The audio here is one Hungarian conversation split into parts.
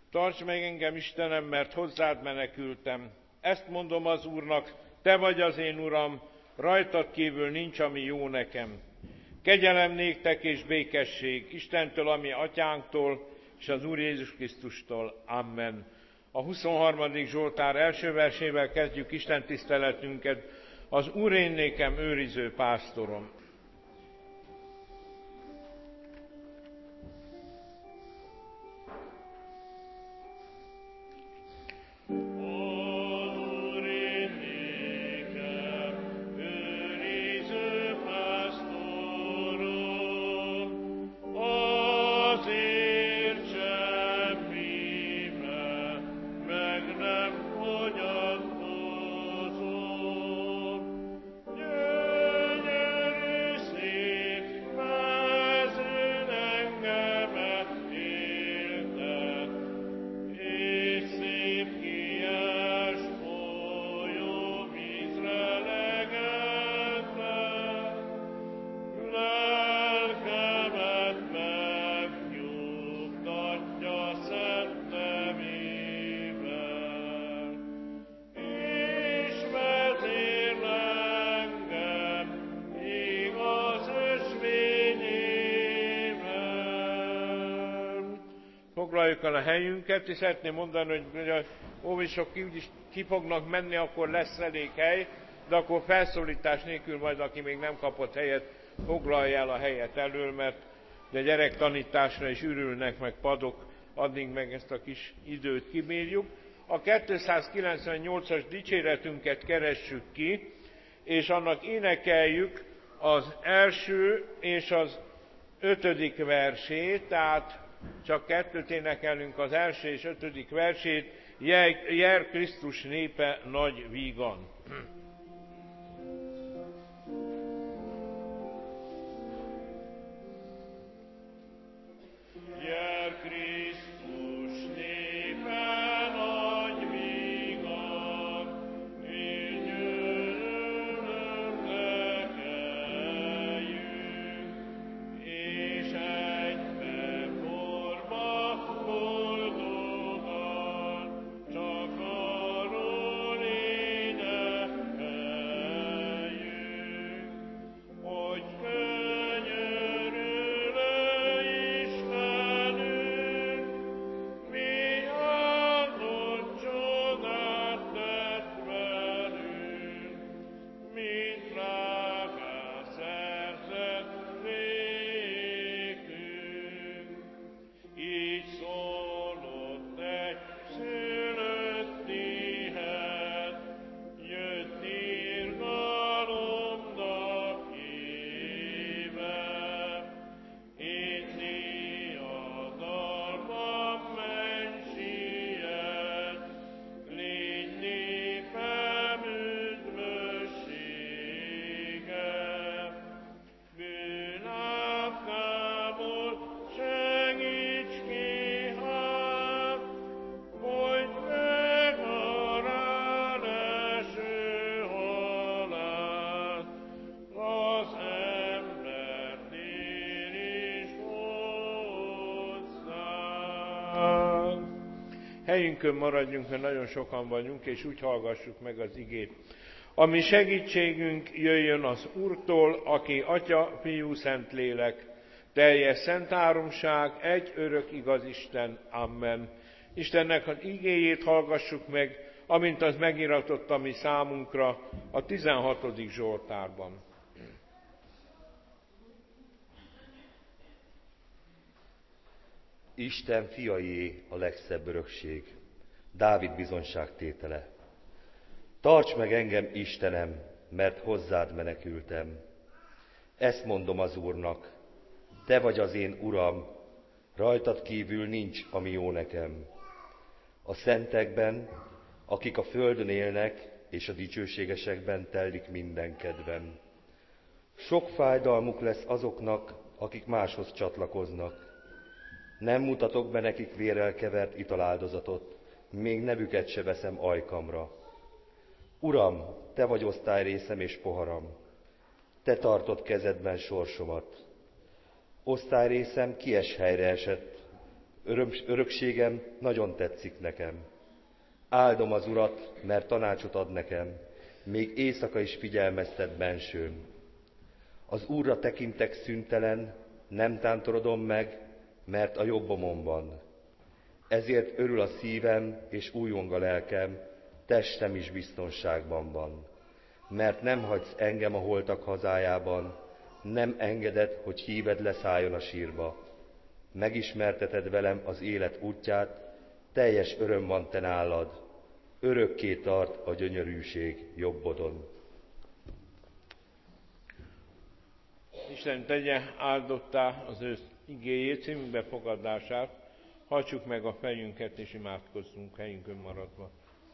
Tarts meg engem, Istenem, mert hozzád menekültem. Ezt mondom az Úrnak, te vagy az én Uram, rajtad kívül nincs, ami jó nekem. Kegyelem néktek és békesség Istentől, ami atyánktól, és az Úr Jézus Krisztustól. Amen. A 23. Zsoltár első versével kezdjük Isten tiszteletünket. Az Úr én nékem őriző pásztorom. Foglaljuk el a helyünket, és szeretném mondani, hogy a óvisok úgyis ki fognak menni, akkor lesz elég hely, de akkor felszólítás nélkül majd, aki még nem kapott helyet, foglalja el a helyet elől, mert a gyerektanításra is ürülnek meg padok, addig meg ezt a kis időt kibírjuk. A 298-as dicséretünket keressük ki, és annak énekeljük az első és az 5. versét, tehát csak kettőt énekelünk, az első és 5. versét, Jel Krisztus népe nagy vígan. Helyünkön maradjunk, mert nagyon sokan vagyunk, és úgy hallgassuk meg az igét. A mi segítségünk jöjjön az Úrtól, aki Atya, Fiú, Szentlélek, teljes szent háromság, egy örök igaz Isten. Amen. Istennek az igéjét hallgassuk meg, amint az megiratott a mi számunkra a 16. Zsoltárban. Isten fiaié a legszebb örökség, Dávid bizonyságtétele. Tarts meg engem, Istenem, mert hozzád menekültem. Ezt mondom az Úrnak, te vagy az én Uram, rajtad kívül nincs, ami jó nekem. A szentekben, akik a földön élnek, és a dicsőségesekben telik minden kedvem. Sok fájdalmuk lesz azoknak, akik máshoz csatlakoznak. Nem mutatok be nekik vérrel kevert italáldozatot, még nevüket se veszem ajkamra. Uram, te vagy osztályrészem és poharam, te tartod kezedben sorsomat. Osztályrészem kies helyre esett, Örökségem nagyon tetszik nekem. Áldom az Urat, mert tanácsot ad nekem, még éjszaka is figyelmeztet bensőm. Az Úrra tekintek szüntelen, nem tántorodom meg, mert a jobbomon van. Ezért örül a szívem és újjong a lelkem, testem is biztonságban van. Mert nem hagysz engem a holtak hazájában, nem engeded, hogy híved leszálljon a sírba. Megismerteted velem az élet útját, teljes öröm van te nálad, örökké tart a gyönyörűség jobbodon. Isten tegye áldottá az ő igéjét, címünk befogadását, hajtsuk meg a fejünket és imádkozzunk helyünkön maradva.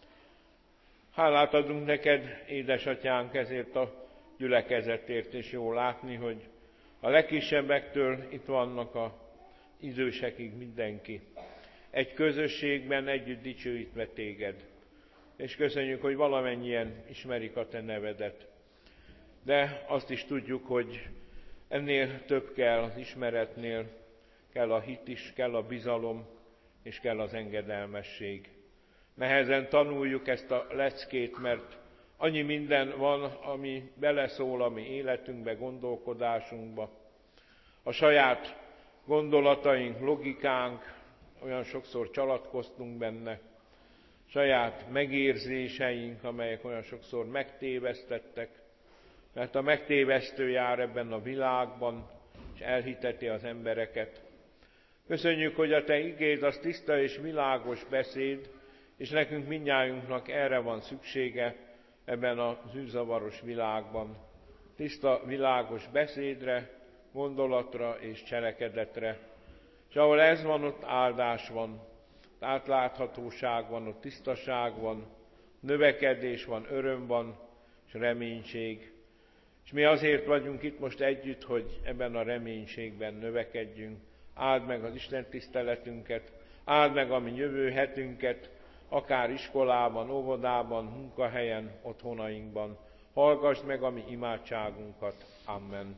Hálát adunk neked, édesatyánk, ezért a gyülekezetért, és jó látni, hogy a legkisebbektől itt vannak az idősekig mindenki. Egy közösségben együtt dicsőítve téged. És köszönjük, hogy valamennyien ismerik a te nevedet. De azt is tudjuk, hogy ennél több kell az ismeretnél, kell a hit is, kell a bizalom, és kell az engedelmesség. Nehezen tanuljuk ezt a leckét, mert annyi minden van, ami beleszól a mi életünkbe, gondolkodásunkba. A saját gondolataink, logikánk, olyan sokszor csalatkoztunk benne, saját megérzéseink, amelyek olyan sokszor megtévesztettek, mert a megtévesztő jár ebben a világban, és elhiteti az embereket. Köszönjük, hogy a te igéd az tiszta és világos beszéd, és nekünk mindnyájunknak erre van szüksége ebben a zűrzavaros világban. Tiszta, világos beszédre, gondolatra és cselekedetre. És ahol ez van, ott áldás van, átláthatóság van, ott tisztaság van, növekedés van, öröm van, és reménység. És mi azért vagyunk itt most együtt, hogy ebben a reménységben növekedjünk. Áld meg az Isten tiszteletünket, áld meg a mi jövő hetünket, akár iskolában, óvodában, munkahelyen, otthonainkban. Hallgassd meg a mi imádságunkat. Amen.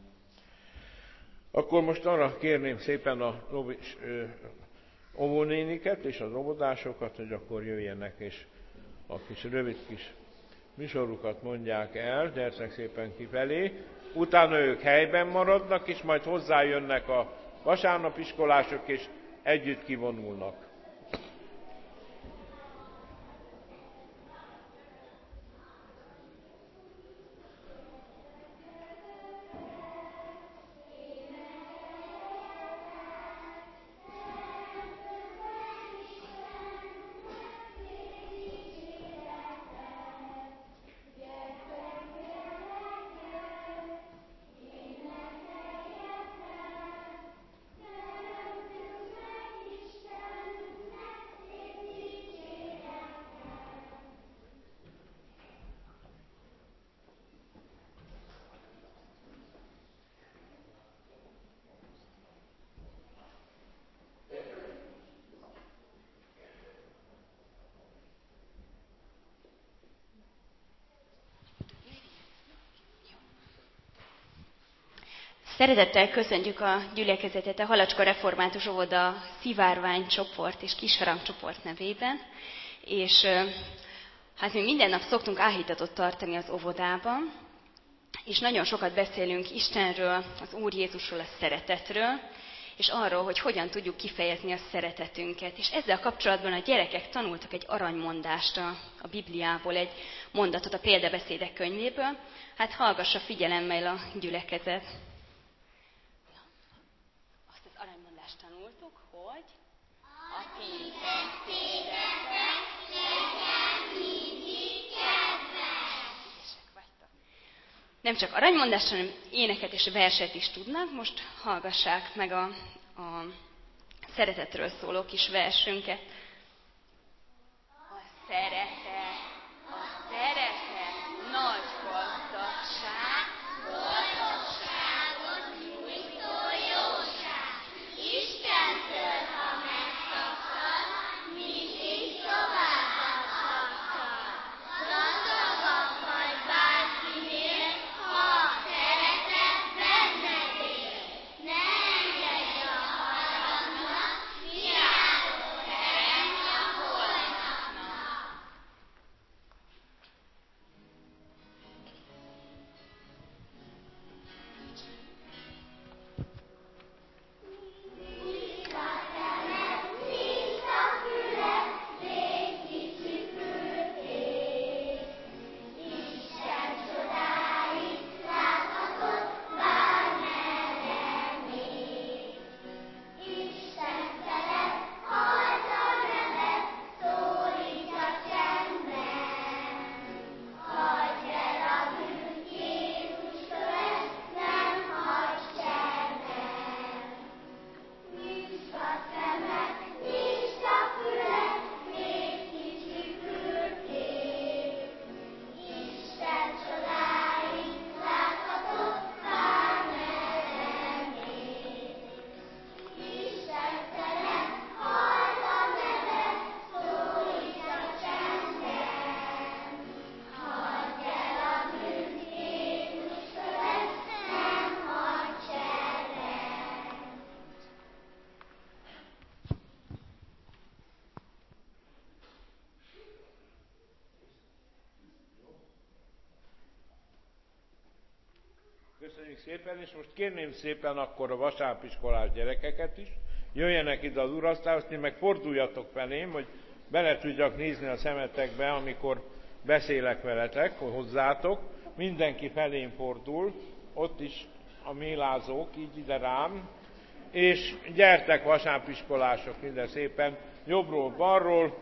Akkor most arra kérném szépen a óvónéniket és az óvodásokat, hogy akkor jöjjenek, és a kis rövid kis műsorukat mondják el, gyertek szépen kifelé. Utána ők helyben maradnak, és majd hozzájönnek a vasárnapiskolások, és együtt kivonulnak. Szeretettel köszöntjük a gyülekezetet a Halacska Református Óvoda Szivárvány csoport és Kisharang csoport nevében, és hát mi minden nap szoktunk áhítatot tartani az óvodában, és nagyon sokat beszélünk Istenről, az Úr Jézusról, a szeretetről, és arról, hogy hogyan tudjuk kifejezni a szeretetünket. És ezzel kapcsolatban a gyerekek tanultak egy aranymondást a Bibliából, egy mondatot a példabeszédek könyvéből. Hát hallgassa figyelemmel a gyülekezet. Azt az aranymondást tanultuk, hogy a ti beszédetek legyen mindig kedves. Nem csak aranymondást, hanem éneket és verset is tudnak. Most hallgassák meg a szeretetről szóló kis versünket. A szeretet nagy gazdagság, boldogságot nyújtó jóság. Istentől, ha megszabtad, mindig továbbadhattad. Gazdagabb vagy bárkinél, ha a szeretet benned él. Ne engedj a haragnak, virágzó Köszönjük szépen, és most kérném szépen akkor a vasárnapiskolás gyerekeket is, jöjjenek ide az urasztályhoz, ti meg forduljatok felém, hogy bele tudjak nézni a szemetekbe, amikor beszélek veletek, hozzátok. Mindenki felém fordul, ott is a mélázók, így ide rám, és gyertek vasárnapiskolások ide szépen, jobbról, balról.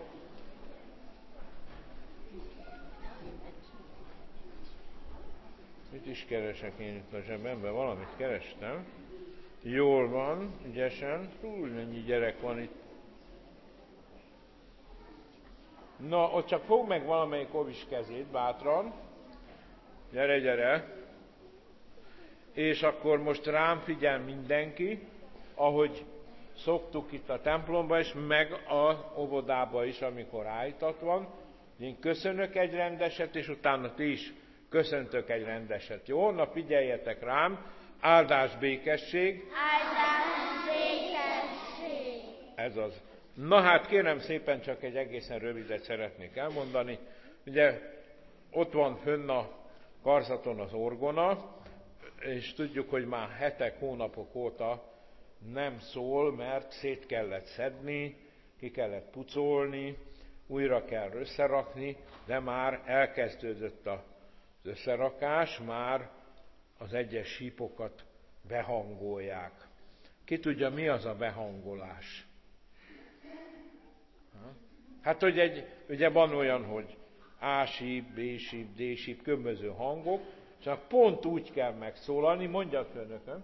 Mit is keresek én itt a zsebemben? Valamit kerestem. Jól van, ügyesen. Úgy mennyi gyerek van itt. Na, ott csak fogd meg valamelyik ovis kezét, bátran. Gyere, gyere. És akkor most rám figyel mindenki, ahogy szoktuk itt a templomba is, meg az óvodába is, amikor állítat van. Én köszönök egy rendeset, és utána ti is köszöntök egy rendeset. Jó? Na figyeljetek rám. Áldás, békesség. Áldás, békesség. Ez az. Na hát kérem szépen, csak egy egészen rövidet szeretnék elmondani. Ugye ott van fönn a karzaton az orgona, és tudjuk, hogy már hetek, hónapok óta nem szól, mert szét kellett szedni, ki kellett pucolni, újra kell összerakni, de már elkezdődött az összerakás, már az egyes sípokat behangolják. Ki tudja, mi az a behangolás? Hát, hogy ugye van olyan, hogy A-síp, B-síp, D-síp, különböző hangok, csak pont úgy kell megszólalni, mondjad főnököm.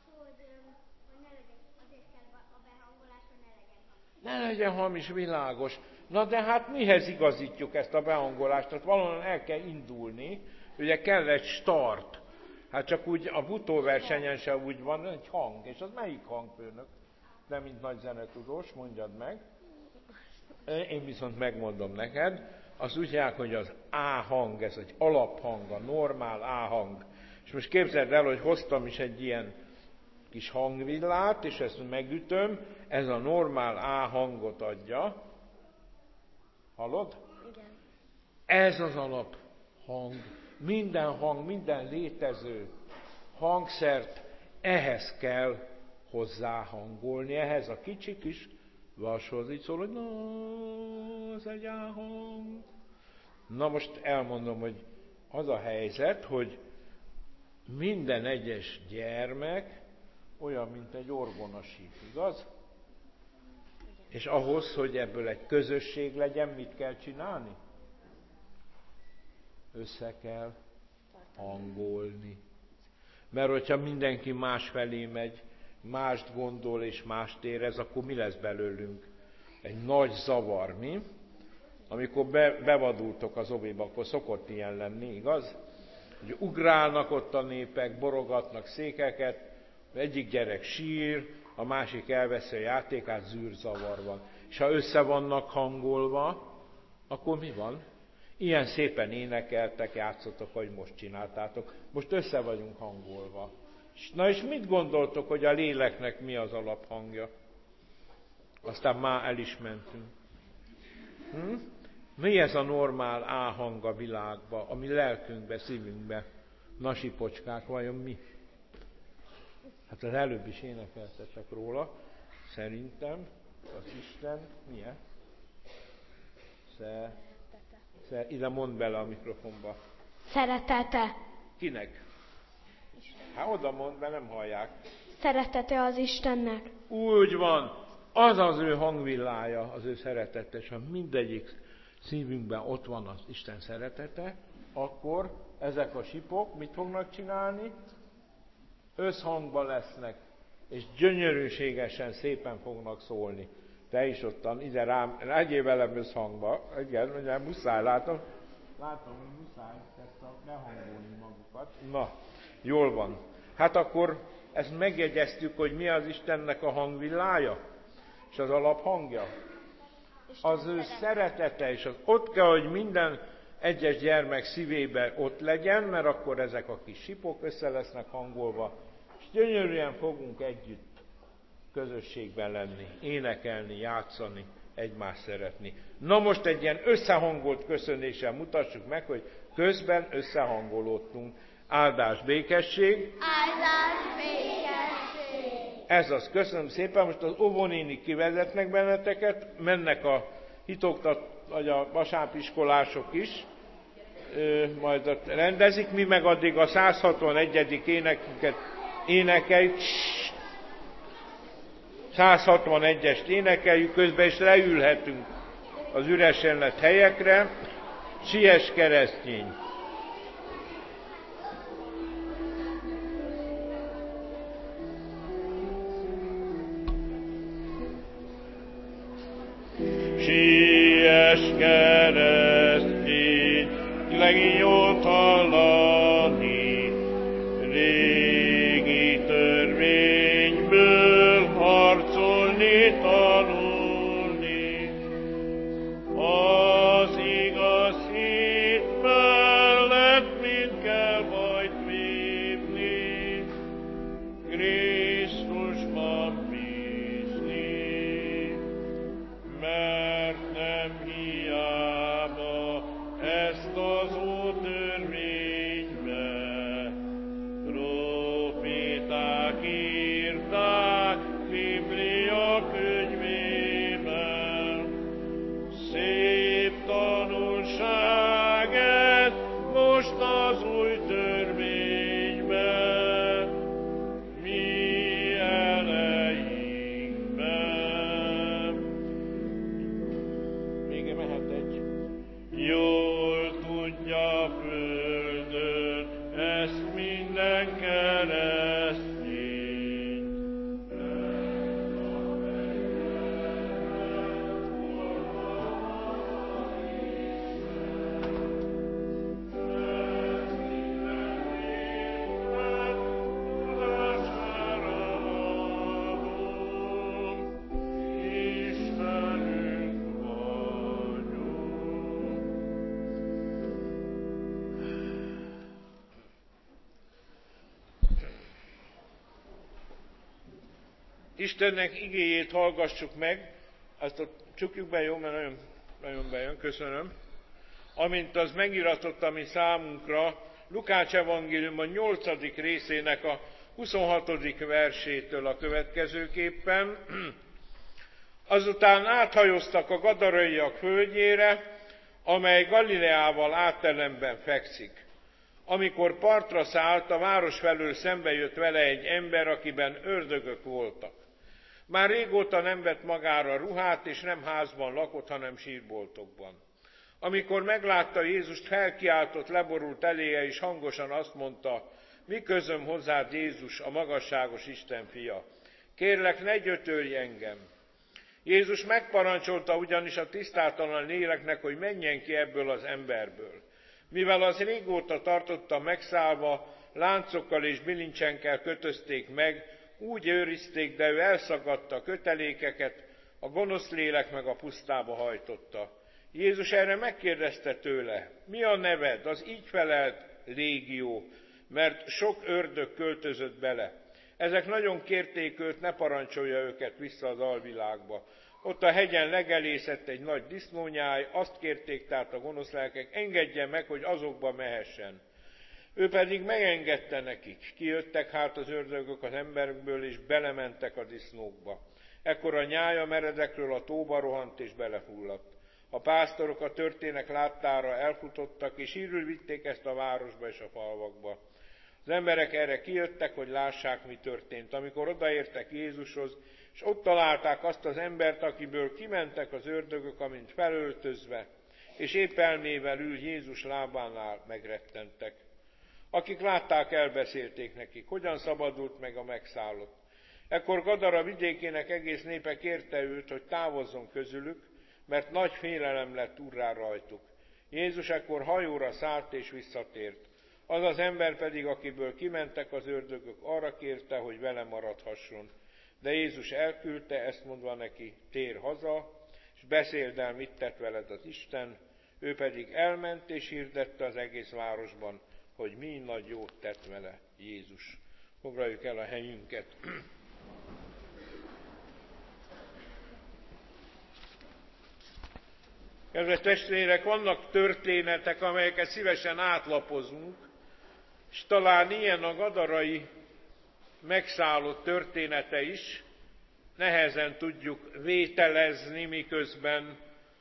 Ne legyen hamis, világos. Na de hát mihez igazítjuk ezt a behangolást? Tehát valahol el kell indulni, ugye kell egy start. Hát csak úgy a futóversenyen se úgy van, egy hang. És az melyik hang, főnök? Nem mint nagy zenetudós, mondjad meg. Én viszont megmondom neked. Azt úgy hívják, hogy az A hang, ez egy alaphang, a normál A hang. És most képzeld el, hogy hoztam is egy ilyen kis hangvillát, és ezt megütöm, ez a normál A hangot adja. Hallod? Igen. Ez az alaphang. Minden hang, minden létező hangszert ehhez kell hozzáhangolni, ehhez a kicsi kis vashoz így szól, hogy na, az egy A hang. Na most elmondom, hogy az a helyzet, hogy minden egyes gyermek olyan, mint egy orgonasíp, igaz? És ahhoz, hogy ebből egy közösség legyen, mit kell csinálni? Össze kell hangolni. Mert hogyha mindenki másfelé megy, mást gondol és mást érez, akkor mi lesz belőlünk? Egy nagy zavar, mi? Amikor bevadultok az oviba, akkor szokott ilyen lenni, igaz? Hogy ugrálnak ott a népek, borogatnak székeket, egyik gyerek sír, a másik elveszi a játékát, zűrzavar van. És ha össze vannak hangolva, akkor mi van? Ilyen szépen énekeltek, játszotok, hogy most csináltátok. Most össze vagyunk hangolva. Na és mit gondoltok, hogy a léleknek mi az alaphangja? Aztán már el is mentünk. Mi ez a normál A hang a világba, a mi lelkünkbe, szívünkbe? Nasipocskák, vajon mi? Hát az előbb is énekeltetek róla. Szerintem az Isten milyen? Ide mondd bele a mikrofonba. Szeretete. Kinek? Hát oda mondd, mert nem hallják. Szeretete az Istennek. Úgy van. Az az ő hangvillája, az ő szeretete, és ha mindegyik szívünkben ott van az Isten szeretete, akkor ezek a sipok mit fognak csinálni? Összhangban lesznek, és gyönyörűségesen, szépen fognak szólni. Te is ottan, ide rám, legyél velem összhangba. Igen, ugye muszáj, látom, hogy muszáj ezt a behangolni magukat. Na, jól van. Hát akkor ezt megjegyeztük, hogy mi az Istennek a hangvillája, és az alaphangja. Az ő szeretete, és az ott kell, hogy minden egyes gyermek szívébe ott legyen, mert akkor ezek a kis sipok össze lesznek hangolva, és gyönyörűen fogunk együtt közösségben lenni, énekelni, játszani, egymást szeretni. Na most egy ilyen összehangolt köszönéssel mutassuk meg, hogy közben összehangolódtunk. Áldás, békesség. Áldás, békesség. Ez az, köszönöm szépen. Most az óvónénik kivezetnek benneteket, mennek a hitoktat, vagy a vasárpiskolások is, majd ott rendezik, mi meg addig a 161. énekünket énekeljük. 161-est énekeljük, közben is leülhetünk az üresen lett helyekre. Siess keresztény! Siess keresztény, legjobb hallani, régi törvényből harcolni, tanulni. Az igaz hit mellett mind kell majd vívni, Krisztusban bízni, mert nem hiába ezt az ótörvénybe proféták írták Biblia könyvében. Szép tanulság ez most az új törvényben, mi elejénkben. Még mehet egy. Jól tudja földön ezt minden keresztény. Istenünk vagyunk. Istennek igéjét hallgassuk meg, azt ott csukjuk be, jó, mert nagyon bejön, köszönöm. Amint az megiratott a mi számunkra, Lukács evangélium a 8. részének a 26. versétől a következőképpen. Azután áthajóztak a gadaraiak földjére, amely Galileával áttelemben fekszik. Amikor partra szállt, a város felől szembe jött vele egy ember, akiben ördögök voltak. Már régóta nem vett magára ruhát, és nem házban lakott, hanem sírboltokban. Amikor meglátta Jézust, felkiáltott, leborult eléje, és hangosan azt mondta: mi közöm hozzád, Jézus, a magasságos Isten fia? Kérlek, ne gyötörj engem! Jézus megparancsolta ugyanis a tisztátalan léleknek, hogy menjen ki ebből az emberből. Mivel az régóta tartotta megszállva, láncokkal és bilincsenkkel kötözték meg, úgy őrizték, de ő elszaggatta a kötelékeket, a gonosz lélek meg a pusztába hajtotta. Jézus erre megkérdezte tőle: mi a neved? Az így felelt: Légió, mert sok ördög költözött bele. Ezek nagyon kérték őt, ne parancsolja őket vissza az alvilágba. Ott a hegyen legelészett egy nagy disznónyáj, azt kérték tehát a gonosz lelkek, engedje meg, hogy azokba mehessen. Ő pedig megengedte nekik. Kijöttek hát az ördögök az emberekből, és belementek a disznókba. Ekkor a nyája meredekről a tóba rohant, és belefulladt. A pásztorok a történet láttára elfutottak, és hírül vitték ezt a városba és a falvakba. Az emberek erre kijöttek, hogy lássák, mi történt. Amikor odaértek Jézushoz, és ott találták azt az embert, akiből kimentek az ördögök, amint felöltözve, és épp elmével ül Jézus lábánál, megrettentek. Akik látták, elbeszélték nekik, hogyan szabadult meg a megszállott. Ekkor Gadara vidékének egész népe kérte őt, hogy távozzon közülük, mert nagy félelem lett urrá rajtuk. Jézus ekkor hajóra szállt és visszatért. Az az ember pedig, akiből kimentek az ördögök, arra kérte, hogy vele maradhasson. De Jézus elküldte, ezt mondva neki: térj haza, és beszéld el, mit tett veled az Isten. Ő pedig elment és hirdette az egész városban, hogy mi nagy jót tett vele Jézus. Foglaljuk el a helyünket. Kedves testvérek, vannak történetek, amelyeket szívesen átlapozunk, És talán ilyen a gadarai megszállott története is, nehezen tudjuk vételezni, miközben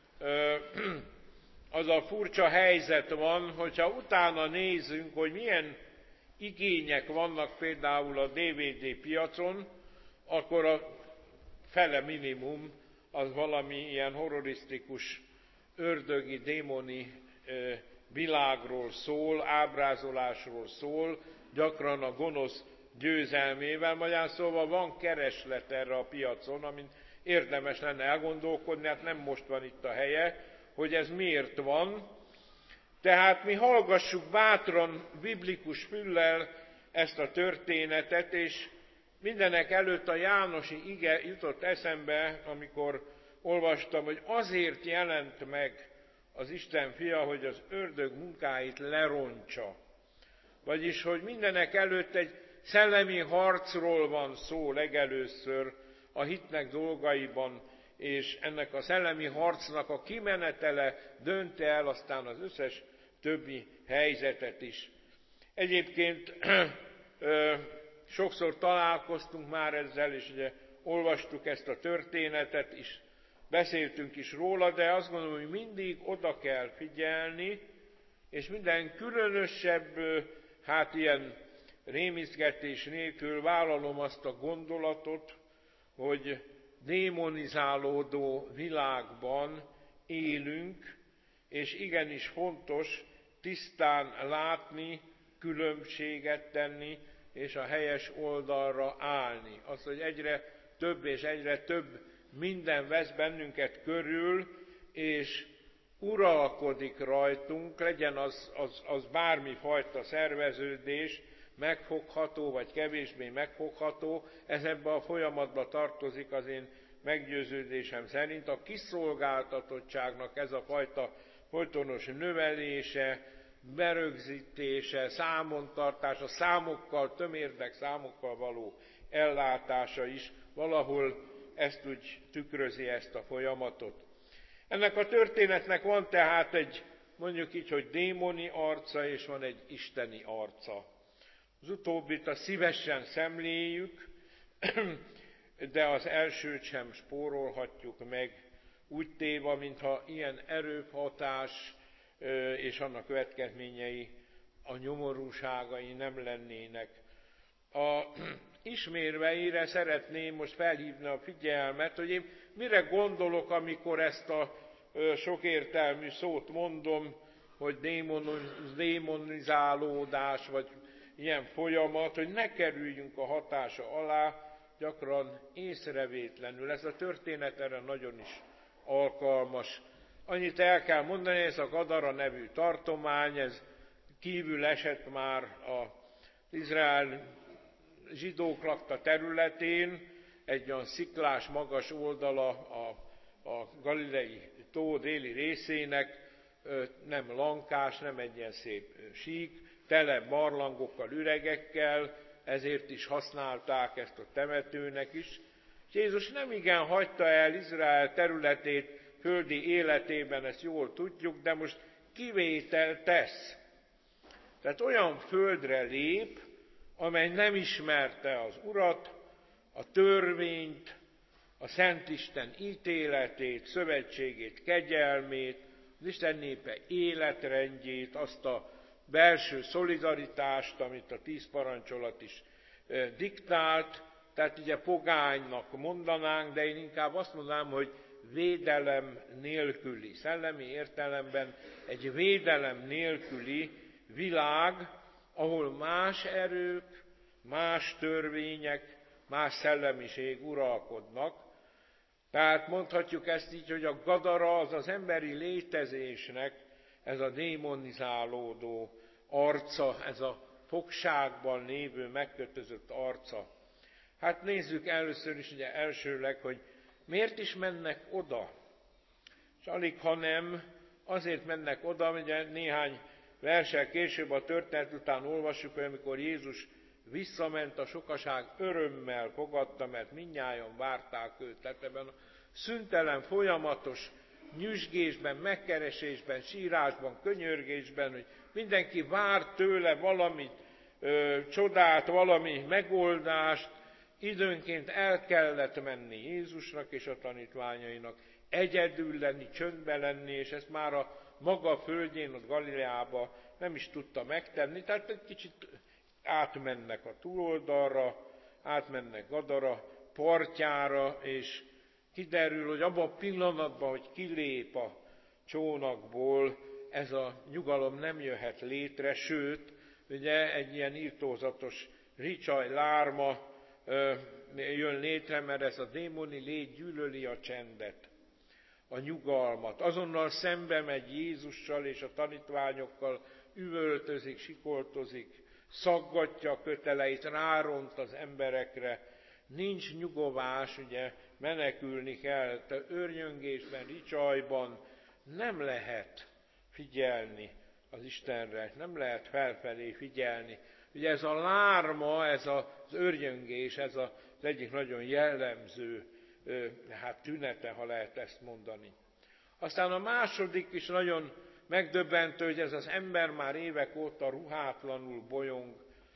az a furcsa helyzet van, hogyha utána nézünk, hogy milyen igények vannak például a DVD piacon, akkor a fele minimum az valami ilyen horrorisztikus, ördögi, démoni világról szól, ábrázolásról szól, gyakran a gonosz győzelmével, magyarán szóval van kereslet erre a piacon, amin érdemes lenne elgondolkodni, hát nem most van itt a helye, hogy ez miért van. Tehát mi hallgassuk bátran, biblikus füllel ezt a történetet, és mindenek előtt a jánosi ige jutott eszembe, amikor olvastam, hogy azért jelent meg az Isten fia, hogy az ördög munkáit lerontsa. Vagyis, hogy mindenek előtt egy szellemi harcról van szó legelőször a hitnek dolgaiban, és ennek a szellemi harcnak a kimenetele dönti el aztán az összes többi helyzetet is. Egyébként sokszor találkoztunk már ezzel, és ugye olvastuk ezt a történetet is, beszéltünk is róla, de azt gondolom, hogy mindig oda kell figyelni, és minden különösebb, hát ilyen rémisztgetés nélkül vállalom azt a gondolatot, hogy démonizálódó világban élünk, és igenis fontos tisztán látni, különbséget tenni, és a helyes oldalra állni. Az, hogy egyre több és egyre több minden vesz bennünket körül, és uralkodik rajtunk, legyen az bármifajta szerveződés, megfogható vagy kevésbé megfogható, ez ebbe a folyamatba tartozik az én meggyőződésem szerint. A kiszolgáltatottságnak ez a fajta folytonos növelése, berögzítése, számontartása, számokkal, tömérdek számokkal való ellátása is valahol ezt úgy tükrözi, ezt a folyamatot. Ennek a történetnek van tehát egy, mondjuk így, hogy démoni arca, és van egy isteni arca. Az utóbbit szívesen szemléljük, de az elsőt sem spórolhatjuk meg, úgy téva, mintha ilyen erőhatás és annak következményei, a nyomorúságai nem lennének. A ismérveire szeretném most felhívni a figyelmet, hogy én mire gondolok, amikor ezt a sokértelmű szót mondom, hogy démonizálódás, vagy ilyen folyamat, hogy ne kerüljünk a hatása alá, gyakran észrevétlenül. Ez a történet erre nagyon is alkalmas. Annyit el kell mondani, ez a Gadara nevű tartomány, ez kívül esett már az Izrael zsidók lakta területén, egy olyan sziklás, magas oldala a Galilei tó déli részének, nem lankás, nem egy ilyen szép sík, tele barlangokkal, üregekkel, ezért is használták ezt a temetőnek is. És Jézus nem igen hagyta el Izrael területét földi életében, ezt jól tudjuk, de most kivételt tesz. Tehát olyan földre lép, amely nem ismerte az Urat, a törvényt, a Szent Isten ítéletét, szövetségét, kegyelmét, az Isten népe életrendjét, azt a belső szolidaritást, amit a 10 parancsolat is diktált, tehát ugye pogánynak mondanánk, de én inkább azt mondanám, hogy védelem nélküli, szellemi értelemben egy védelem nélküli világ, ahol más erők, más törvények, más szellemiség uralkodnak. Tehát mondhatjuk ezt így, hogy a Gadara az az emberi létezésnek ez a démonizálódó arca, ez a fogságban lévő megkötözött arca. Hát nézzük először is ugye elsőleg, hogy miért is mennek oda. És alig, ha nem, azért mennek oda, ugye néhány verssel később a történet után olvassuk, hogy amikor Jézus visszament, a sokaság örömmel fogadta, mert mindnyájan várták őt. Tehát ebben a szüntelen, folyamatos nyüzsgésben, megkeresésben, sírásban, könyörgésben, hogy mindenki vár tőle valamit, csodát, valami megoldást, időnként el kellett menni Jézusnak és a tanítványainak, egyedül lenni, csöndbe lenni, és ezt már a maga földjén, ott Galileában nem is tudta megtenni, tehát egy kicsit átmennek a túloldalra, átmennek Gadara partjára, és kiderül, hogy abban a pillanatban, hogy kilép a csónakból, ez a nyugalom nem jöhet létre, sőt, ugye egy ilyen irtózatos ricsaj, lárma jön létre, mert ez a démoni légy gyűlöli a csendet, a nyugalmat. Azonnal szembe megy Jézussal és a tanítványokkal, üvöltözik, sikoltozik, szaggatja a köteleit, ráront az emberekre, nincs nyugovás, ugye menekülni kell, de őrjöngésben, ricsajban nem lehet figyelni az Istenre, nem lehet felfelé figyelni. Ugye ez a lárma, ez az őrjöngés, ez az egyik nagyon jellemző tünete, ha lehet ezt mondani. Aztán a második is nagyon megdöbbentő, hogy ez az ember már évek óta ruhátlanul bolyong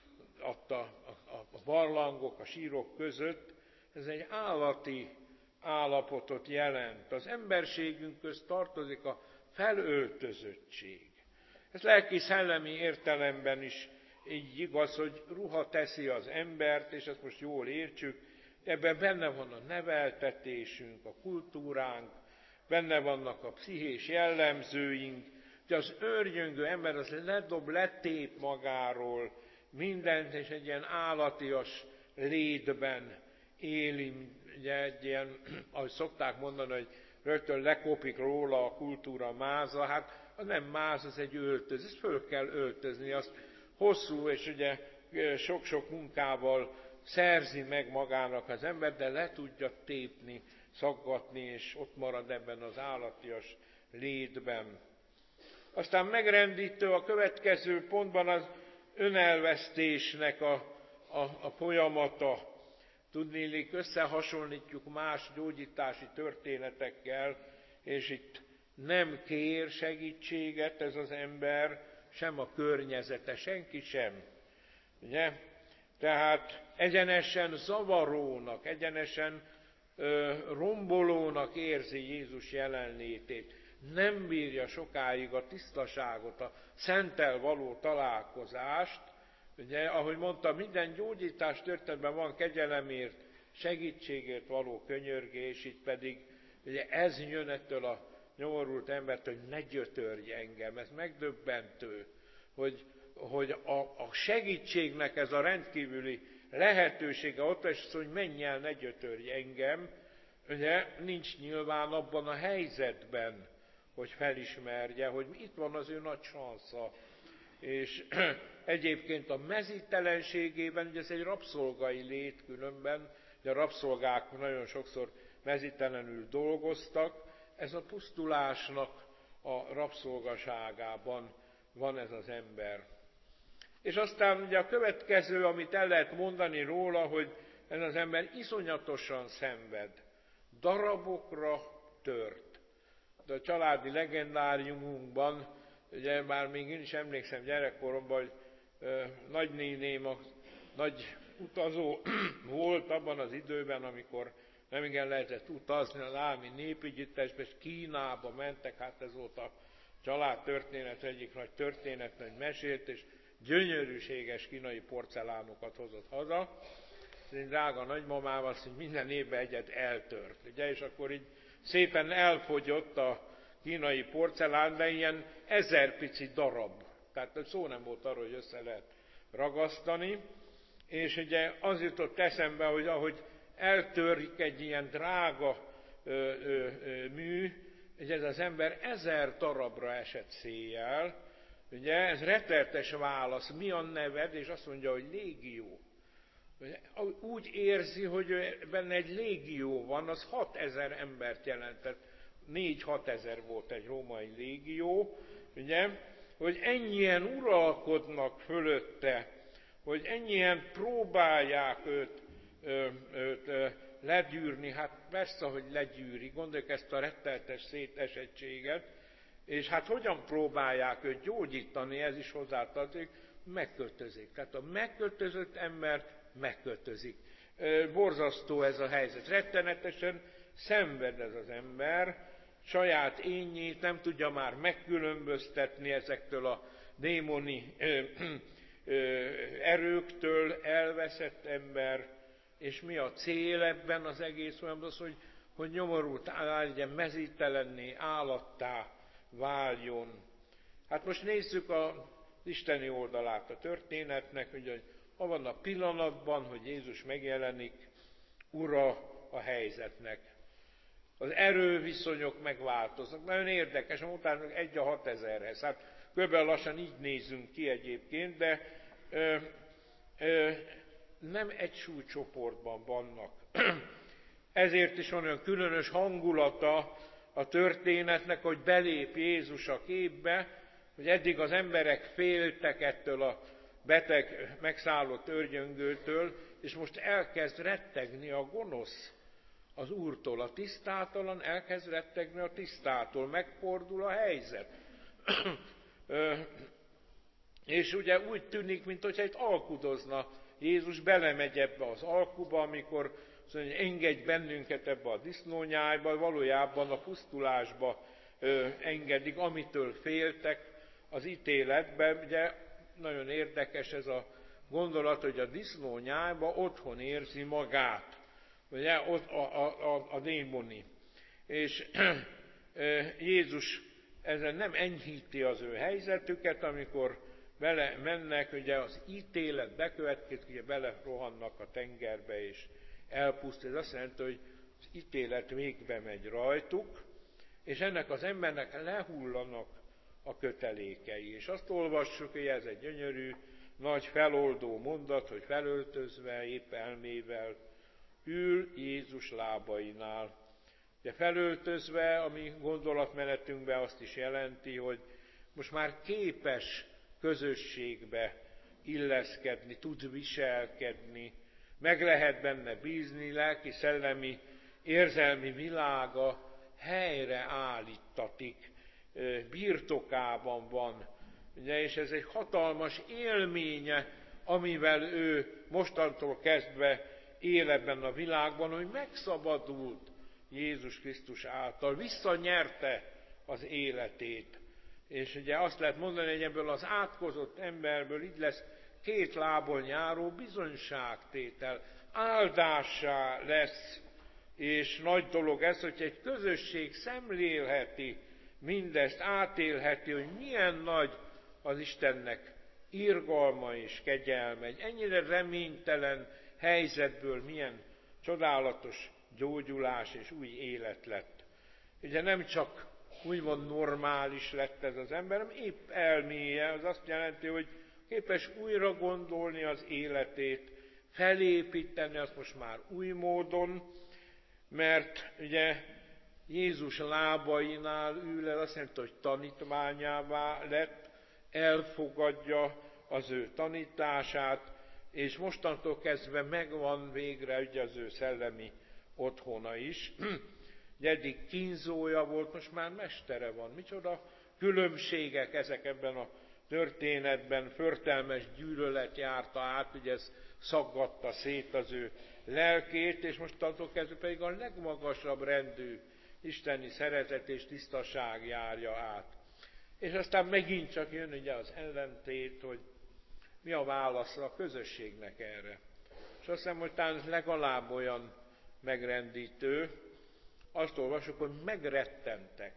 a barlangok, a sírok között. Ez egy állati állapotot jelent. Az emberségünkhöz tartozik a felöltözöttség. Ez lelki-szellemi értelemben is így igaz, hogy ruha teszi az embert, és ezt most jól értsük, ebben benne van a neveltetésünk, a kultúránk, benne vannak a pszichés jellemzőink, hogy az őrjöngő ember az letép magáról mindent, és egy ilyen állatias létben éli, ugye egy ilyen, ahogy szokták mondani, hogy rögtön lekopik róla a kultúra máza, hát az nem máz, az egy öltöz, ezt föl kell öltözni, azt hosszú és ugye sok-sok munkával szerzi meg magának az ember, de le tudja tépni, szaggatni, és ott marad ebben az állatias létben. Aztán megrendítő a következő pontban az önelvesztésnek a folyamata. Tudniillik, összehasonlítjuk más gyógyítási történetekkel, és itt nem kér segítséget ez az ember, sem a környezete, senki sem. Ugye? Tehát egyenesen zavarónak, egyenesen rombolónak érzi Jézus jelenlétét. Nem bírja sokáig a tisztaságot, a szenttel való találkozást. Ugye, ahogy mondtam, minden gyógyítás történetben van kegyelemért, segítségért való könyörgés, itt pedig ugye ez jön ettől a nyomorult embert, hogy ne gyötörj engem. Ez megdöbbentő, hogy a segítségnek ez a rendkívüli lehetősége ott, és az, hogy menj el, ne gyötörj engem, ugye nincs nyilván abban a helyzetben, hogy felismerje, hogy itt van az ő nagy sansza. És egyébként a mezítelenségében, ugye ez egy rabszolgai lét különben, ugye a rabszolgák nagyon sokszor mezítelenül dolgoztak, ez a pusztulásnak a rabszolgaságában van ez az ember. És aztán ugye a következő, amit el lehet mondani róla, hogy ez az ember iszonyatosan szenved, darabokra tört. De a családi legendáriumunkban, ugye már még én is emlékszem gyerekkoromban, hogy nagynéném a nagy utazó volt abban az időben, amikor nem igen lehetett utazni az állami népegyüttesbe, és Kínába mentek, hát ez volt a család történet egyik nagy történet, nagy mesélt, és gyönyörűséges kínai porcelánokat hozott haza. Én drága nagymamám azt, hogy minden évben egyet eltört, ugye, és akkor így szépen elfogyott a kínai porcelán, de ilyen 1000 pici darab. Tehát szó nem volt arról, hogy össze lehet ragasztani. És ugye az jutott eszembe, hogy ahogy eltörik egy ilyen drága mű, ugye ez az ember 1000 darabra esett széjjel. Ugye ez rettenetes válasz, mi a neved? És azt mondja, hogy légió. Úgy érzi, hogy benne egy légió van, az 6000 embert jelentett. 4-6 ezer volt egy római légió, ugye, hogy ennyien uralkodnak fölötte, hogy ennyien próbálják őt legyűrni, hát persze, hogy legyűri, gondoljuk ezt a rettenetes szétesettséget, és hát hogyan próbálják őt gyógyítani, ez is hozzátartozik, megkötözik. Tehát a megkötözött embert megkötözik. Borzasztó ez a helyzet. Rettenetesen szenved ez az ember, saját énjét nem tudja már megkülönböztetni ezektől a démoni erőktől, elveszett ember, és mi a cél ebben az egész folyamatban? Az, hogy nyomorult legyen, mezítelenné, állattá váljon. Hát most nézzük az isteni oldalát a történetnek, hogy abban a pillanatban, hogy Jézus megjelenik, ura a helyzetnek. Az erőviszonyok megváltoznak. Nagyon érdekes, utána 1:6000-hez. Hát kb. Lassan így nézünk ki egyébként, de nem egy súlycsoportban vannak. Ezért is van olyan különös hangulata a történetnek, hogy belép Jézus a képbe, hogy eddig az emberek féltek ettől a beteg, megszállott őrgyöngőtől, és most elkezd rettegni a gonosz az Úrtól. A tisztátalan elkezd rettegni a tisztától, megfordul a helyzet. És ugye úgy tűnik, mintha itt alkudozna. Jézus belemegy ebbe az alkuba, amikor mondja, engedj bennünket ebbe a disznónyájba, valójában a pusztulásba engedik, amitől féltek az ítéletben. Ugye nagyon érdekes ez a gondolat, hogy a disznónyájba otthon érzi magát. Ugye ott a démoni. És Jézus ezen nem enyhíti az ő helyzetüket, amikor bele mennek, ugye az ítélet bekövetkezik, ugye belerohannak a tengerbe, és elpusztul. Ez azt jelenti, hogy az ítélet végbe megy rajtuk, és ennek az embernek lehullanak a kötelékei. És azt olvassuk, hogy ez egy gyönyörű, nagy feloldó mondat, hogy felöltözve, épp elmével ül Jézus lábainál. De felöltözve, a mi gondolatmenetünkben azt is jelenti, hogy most már képes közösségbe illeszkedni, tud viselkedni, meg lehet benne bízni, lelki, szellemi, érzelmi világa helyre állítatik, birtokában van. Ugye, és ez egy hatalmas élménye, amivel ő mostantól kezdve él ebben a világban, hogy megszabadult Jézus Krisztus által, visszanyerte az életét. És ugye azt lehet mondani, hogy ebből az átkozott emberből így lesz 2 lábon járó bizonyságtétel, áldássá lesz, és nagy dolog ez, hogy egy közösség szemlélheti mindezt, átélheti, hogy milyen nagy az Istennek irgalma és kegyelme, egy ennyire reménytelen helyzetből milyen csodálatos gyógyulás és új élet lett. Ugye nem csak úgymond normális lett ez az ember, hanem épp elméje, az azt jelenti, hogy képes újra gondolni az életét, felépíteni azt most már új módon, mert ugye Jézus lábainál ül, ez azt jelenti, hogy tanítványává lett, elfogadja az ő tanítását, és mostantól kezdve megvan végre ugye az ő szellemi otthona is. Eddig kínzója volt, most már mestere van. Micsoda különbségek ezek ebben a történetben, förtelmes gyűlölet járta át, ugye ez szaggatta szét az ő lelkét, és mostantól kezdve pedig a legmagasabb rendű isteni szeretet és tisztaság járja át. És aztán megint csak jön ugye az ellentét, hogy mi a válasz a közösségnek erre. És azt hiszem, hogy talán legalább olyan megrendítő, azt olvasok, hogy megrettentek.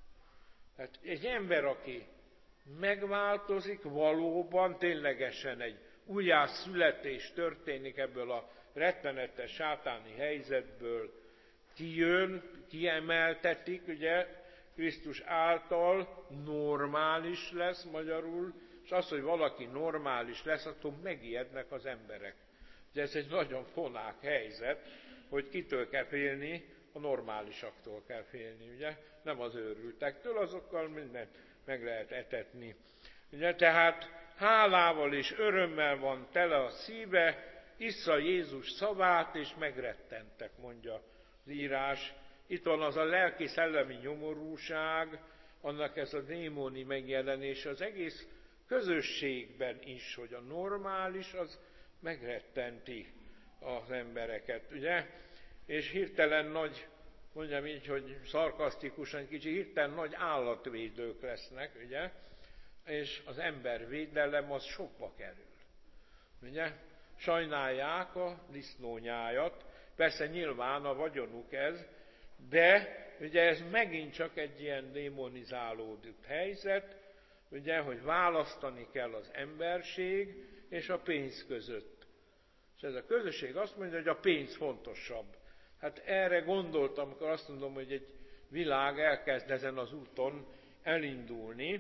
Tehát egy ember, aki megváltozik, valóban ténylegesen egy újjászületés történik ebből a rettenetes sátáni helyzetből, kijön, kiemeltetik, ugye, Krisztus által normális lesz magyarul, és az, hogy valaki normális lesz, attól megijednek az emberek. Ugye ez egy nagyon fonák helyzet, hogy kitől kell félni, a normálisaktól kell félni, ugye? Nem az őrültektől, azokkal mindent meg lehet etetni. Ugye, tehát hálával és örömmel van tele a szíve, issza Jézus szavát, és megrettentek, mondja az írás. Itt van az a lelki-szellemi nyomorúság, annak ez a démoni megjelenése. Az egész közösségben is, hogy a normális az megrettenti az embereket, ugye? És hirtelen nagy, mondjam így, hogy szarkasztikusan kicsi, hirtelen nagy állatvédők lesznek, ugye? És az embervédelem az sokba kerül, ugye? Sajnálják a disznónyájat, persze nyilván a vagyonuk ez, de ugye ez megint csak egy ilyen démonizálódott helyzet, ugye, hogy választani kell az emberség és a pénz között. És ez a közösség azt mondja, hogy a pénz fontosabb. Hát erre gondoltam, amikor azt mondom, hogy egy világ elkezd ezen az úton elindulni.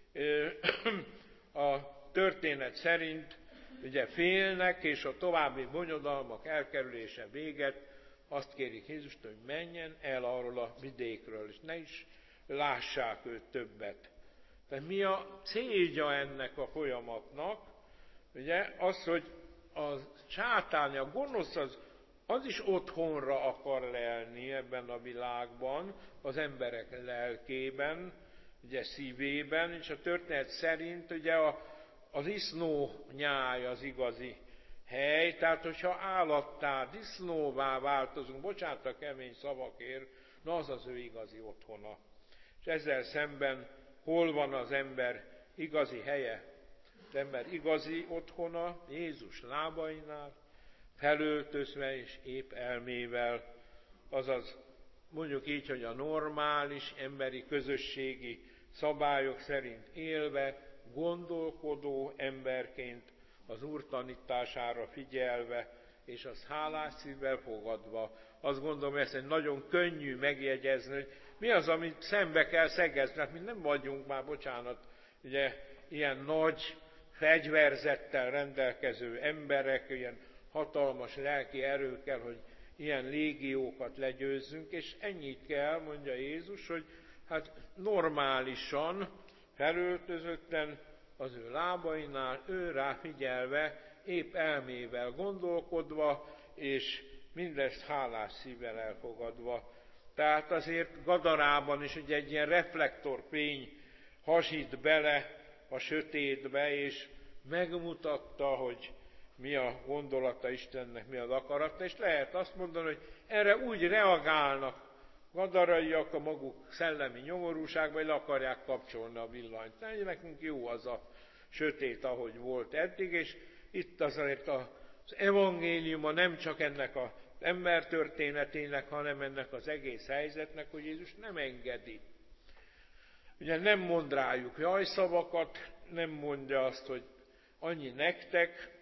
A történet szerint ugye félnek, és a további bonyodalmak elkerülése véget azt kérik Jézustól, hogy menjen el arról a vidékről, és ne is lássák őt többet. Tehát mi a célja ennek a folyamatnak? Ugye az, hogy a sátán, a gonosz az is otthonra akar lelni ebben a világban, az emberek lelkében, ugye szívében, és a történet szerint ugye az disznó nyáj az igazi hely, tehát hogyha állattá, disznóvá változunk, bocsánat a kemény szavakért, na az az ő igazi otthona. És ezzel szemben hol van az ember igazi helye? Az ember igazi otthona Jézus lábainál, felöltözve és épp elmével, azaz mondjuk így, hogy a normális emberi közösségi szabályok szerint élve, gondolkodó emberként, az Úr tanítására figyelve, és az hálás szívvel fogadva. Azt gondolom, ezt egy nagyon könnyű megjegyezni, hogy mi az, amit szembe kell szegezni, mert mi nem vagyunk már, bocsánat, ugye ilyen nagy fegyverzettel rendelkező emberek, ilyen hatalmas lelki erőkkel, hogy ilyen légiókat legyőzzünk, és ennyit kell, mondja Jézus, hogy hát normálisan, felöltözötten, az ő lábainál, ő rá figyelve, épp elmével gondolkodva, és mindezt hálás szívvel elfogadva. Tehát azért Gadarában is ugye egy ilyen reflektorfény hasít bele a sötétbe, és megmutatta, hogy mi a gondolata Istennek, mi az akarata, és lehet azt mondani, hogy erre úgy reagálnak gadaraiak a maguk szellemi nyomorúságba, hogy le akarják kapcsolni a villanyt. Nekünk jó az a sötét, ahogy volt eddig, és itt azért az evangéliuma nem csak ennek az embertörténetének, hanem ennek az egész helyzetnek, hogy Jézus nem engedi. Ugye nem mond rájuk jajszavakat, nem mondja azt, hogy annyi nektek,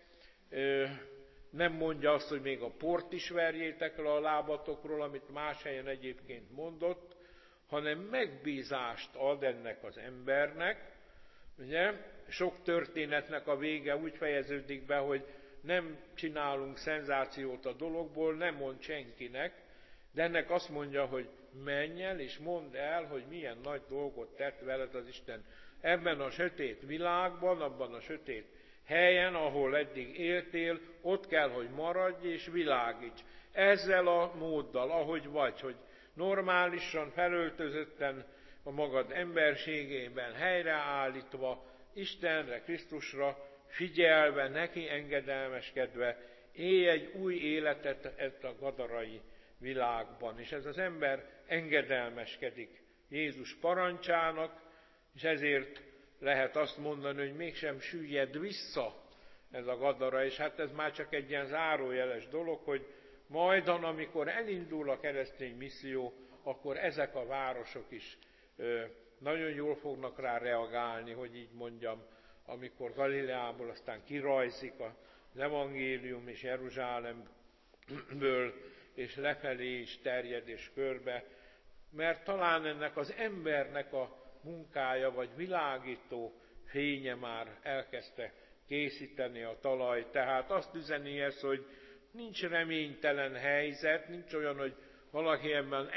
nem mondja azt, hogy még a port is verjétek le a lábatokról, amit más helyen egyébként mondott, hanem megbízást ad ennek az embernek. Ugye? Sok történetnek a vége úgy fejeződik be, hogy nem csinálunk szenzációt a dologból, nem mond senkinek, de ennek azt mondja, hogy menj el és mondd el, hogy milyen nagy dolgot tett veled az Isten. Ebben a sötét világban, abban a sötét helyen, ahol eddig éltél, ott kell, hogy maradj és világíts. Ezzel a móddal, ahogy vagy, hogy normálisan, felöltözötten a magad emberségében helyreállítva, Istenre, Krisztusra figyelve, neki engedelmeskedve, élj egy új életet a gadarai világban. És ez az ember engedelmeskedik Jézus parancsának, és ezért lehet azt mondani, hogy mégsem süllyed vissza ez a Gadara, és hát ez már csak egy ilyen zárójeles dolog, hogy majdan, amikor elindul a keresztény misszió, akkor ezek a városok is nagyon jól fognak rá reagálni, hogy így mondjam, amikor Galileából aztán kirajzik az evangélium és Jeruzsálemből, és lefelé is terjed és körbe, mert talán ennek az embernek a munkája vagy világító fénye már elkezdte készíteni a talajt. Tehát azt üzeni ez, hogy nincs reménytelen helyzet, nincs olyan, hogy valaki ebben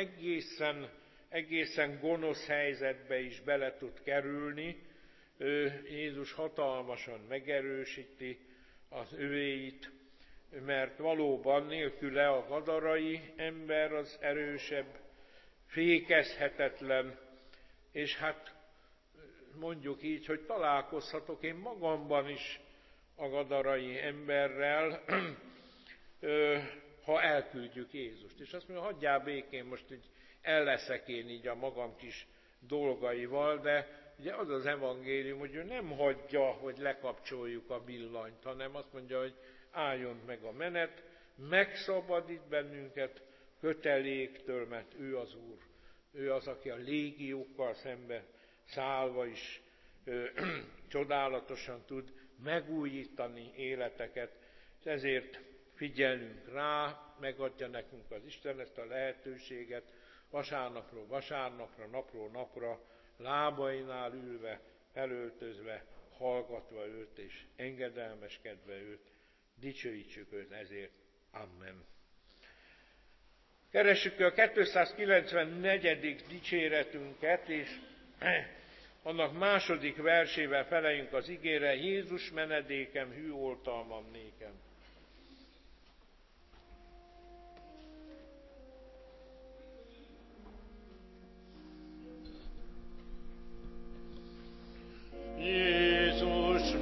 egészen gonosz helyzetbe is bele tud kerülni. Jézus hatalmasan megerősíti az övéit, mert valóban nélküle a gadarai ember az erősebb, fékezhetetlen, és hát mondjuk így, hogy találkozhatok én magamban is a gadarai emberrel, ha elküldjük Jézust. És azt mondja, hagyjál békén, most így el leszek én így a magam kis dolgaival, de ugye az az evangélium, hogy ő nem hagyja, hogy lekapcsoljuk a villanyt, hanem azt mondja, hogy álljon meg a menet, megszabadít bennünket köteléktől, mert ő az Úr. Ő az, aki a légiókkal szembe szállva is csodálatosan tud megújítani életeket, és ezért figyelünk rá, megadja nekünk az Isten ezt a lehetőséget, vasárnapról vasárnapra, napról napra, lábainál ülve, felöltözve, hallgatva őt és engedelmeskedve őt, dicsőítsük őt ezért. Amen. Keressük a 294. dicséretünket, és annak második versével feleljünk az igére: Jézus menedékem, hű oltalmam nékem. Jézus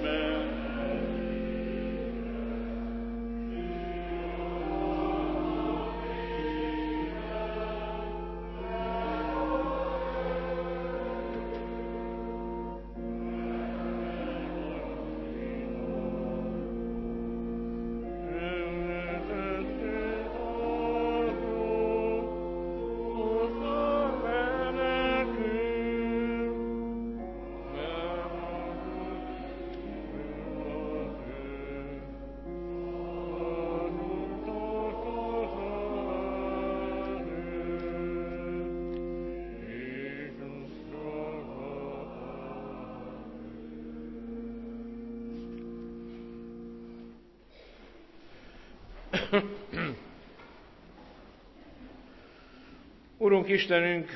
Urunk Istenünk,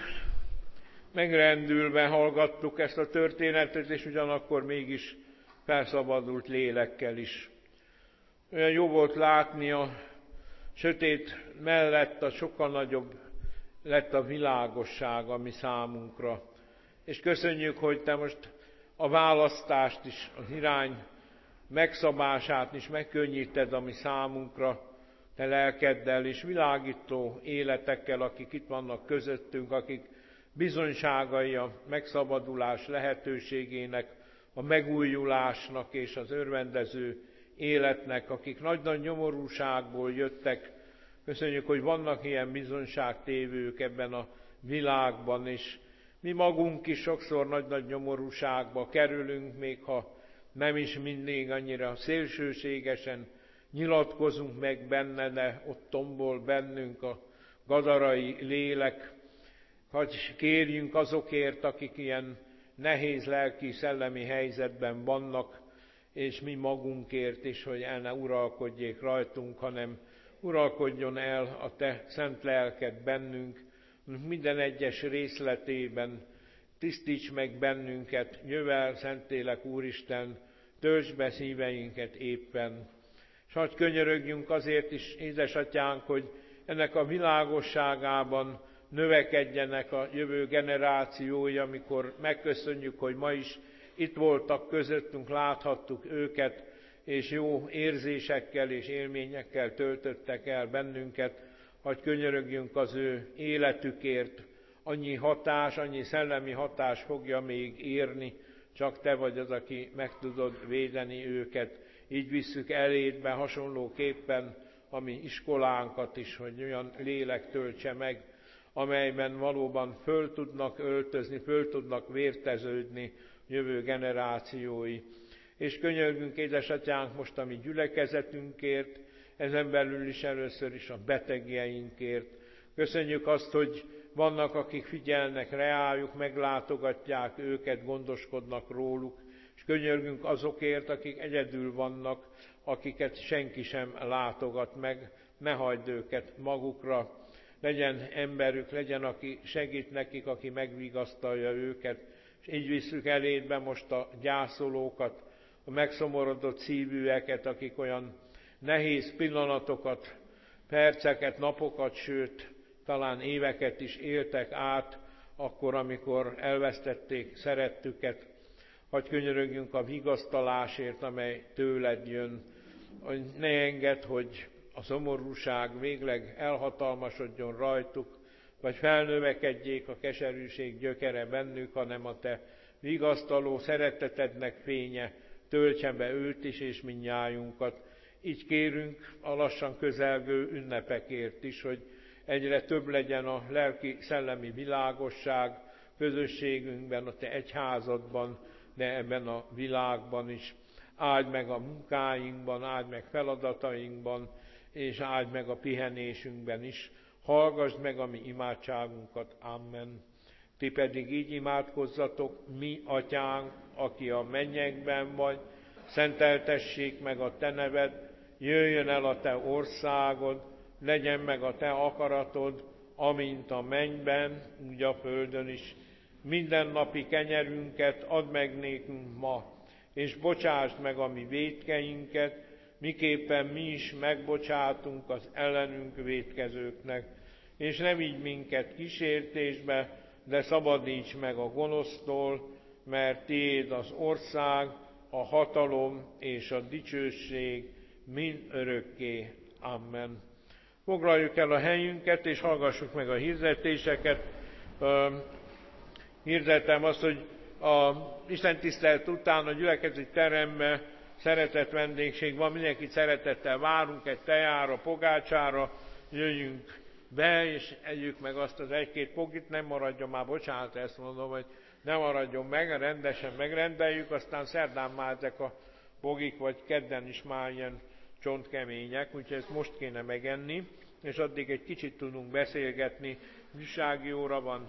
megrendülve hallgattuk ezt a történetet, és ugyanakkor mégis felszabadult lélekkel is. Olyan jó volt látni a sötét mellett a sokkal nagyobb lett a világosság a mi számunkra. És köszönjük, hogy Te most a választást is, az irány megszabását is megkönnyíted a mi számunkra, Te lelkeddel és világító életekkel, akik itt vannak közöttünk, akik bizonyságai a megszabadulás lehetőségének, a megújulásnak és az örvendező életnek, akik nagy-nagy nyomorúságból jöttek. Köszönjük, hogy vannak ilyen bizonyságtévők ebben a világban, és mi magunk is sokszor nagy-nagy nyomorúságba kerülünk, még ha nem is mindig annyira szélsőségesen nyilatkozunk meg benne, de ott tombol bennünk a gadarai lélek. Hogy kérjünk azokért, akik ilyen nehéz lelki, szellemi helyzetben vannak, és mi magunkért is, hogy el ne uralkodjék rajtunk, hanem uralkodjon el a Te szent lelked bennünk, minden egyes részletében. Tisztíts meg bennünket, jövel, Szentlélek Úristen, töltsd be szíveinket éppen. És hadd könyörögjünk azért is, édesatyánk, hogy ennek a világosságában növekedjenek a jövő generációi, amikor megköszönjük, hogy ma is itt voltak közöttünk, láthattuk őket, és jó érzésekkel és élményekkel töltöttek el bennünket. Hadd könyörögjünk az ő életükért, annyi hatás, annyi szellemi hatás fogja még érni, csak Te vagy az, aki meg tudod védeni őket. Így visszük elédbe hasonlóképpen a mi iskolánkat is, hogy olyan lélek töltse meg, amelyben valóban föl tudnak öltözni, föl tudnak vérteződni jövő generációi. És könyörgünk, édesatyánk, most a mi gyülekezetünkért, ezen belül is először is a betegjeinkért. Köszönjük azt, hogy vannak, akik figyelnek reájuk, meglátogatják őket, gondoskodnak róluk, és könyörgünk azokért, akik egyedül vannak, akiket senki sem látogat meg, ne hagyd őket magukra, legyen emberük, legyen, aki segít nekik, aki megvigasztalja őket, és így visszük elédbe most a gyászolókat, a megszomorodott szívűeket, akik olyan nehéz pillanatokat, perceket, napokat, sőt, talán éveket is éltek át, akkor, amikor elvesztették szerettüket. hadd könyörögjünk a vigasztalásért, amely tőled jön, hogy ne engedd, hogy a szomorúság végleg elhatalmasodjon rajtuk, vagy felnövekedjék a keserűség gyökere bennük, hanem a te vigasztaló szeretetednek fénye töltse be őt is és mindnyájunkat. Így kérünk a lassan közelgő ünnepekért is, hogy egyre több legyen a lelki-szellemi világosság közösségünkben, a te egyházadban, de ebben a világban is. Áld meg a munkáinkban, áld meg feladatainkban, és áld meg a pihenésünkben is. Hallgassd meg a mi imádságunkat. Amen. Ti pedig így imádkozzatok: mi atyánk, aki a mennyekben vagy, szenteltessék meg a te neved, jöjjön el a te országod, legyen meg a te akaratod, amint a mennyben, úgy a földön is. Mindennapi kenyerünket add meg nékünk ma, és bocsásd meg a mi vétkeinket, miképpen mi is megbocsátunk az ellenünk vétkezőknek. És ne vigy minket kísértésbe, de szabadíts meg a gonosztól, mert tiéd az ország, a hatalom és a dicsőség mind örökké. Amen. Foglaljuk el a helyünket, és hallgassuk meg a hirdetéseket. Hirdetem azt, hogy a istentisztelet után a gyülekezeti teremben szeretett vendégség van, mindenkit szeretettel várunk egy tejára, pogácsára, jöjjünk be, és együk meg azt az egy-két pogit, nem maradjon már, bocsánat, ezt mondom, hogy nem maradjon meg, rendesen megrendeljük, aztán szerdán már ezek a pogik, vagy kedden is már ilyen csontkemények, úgyhogy ezt most kéne megenni, és addig egy kicsit tudunk beszélgetni. Műsági óra van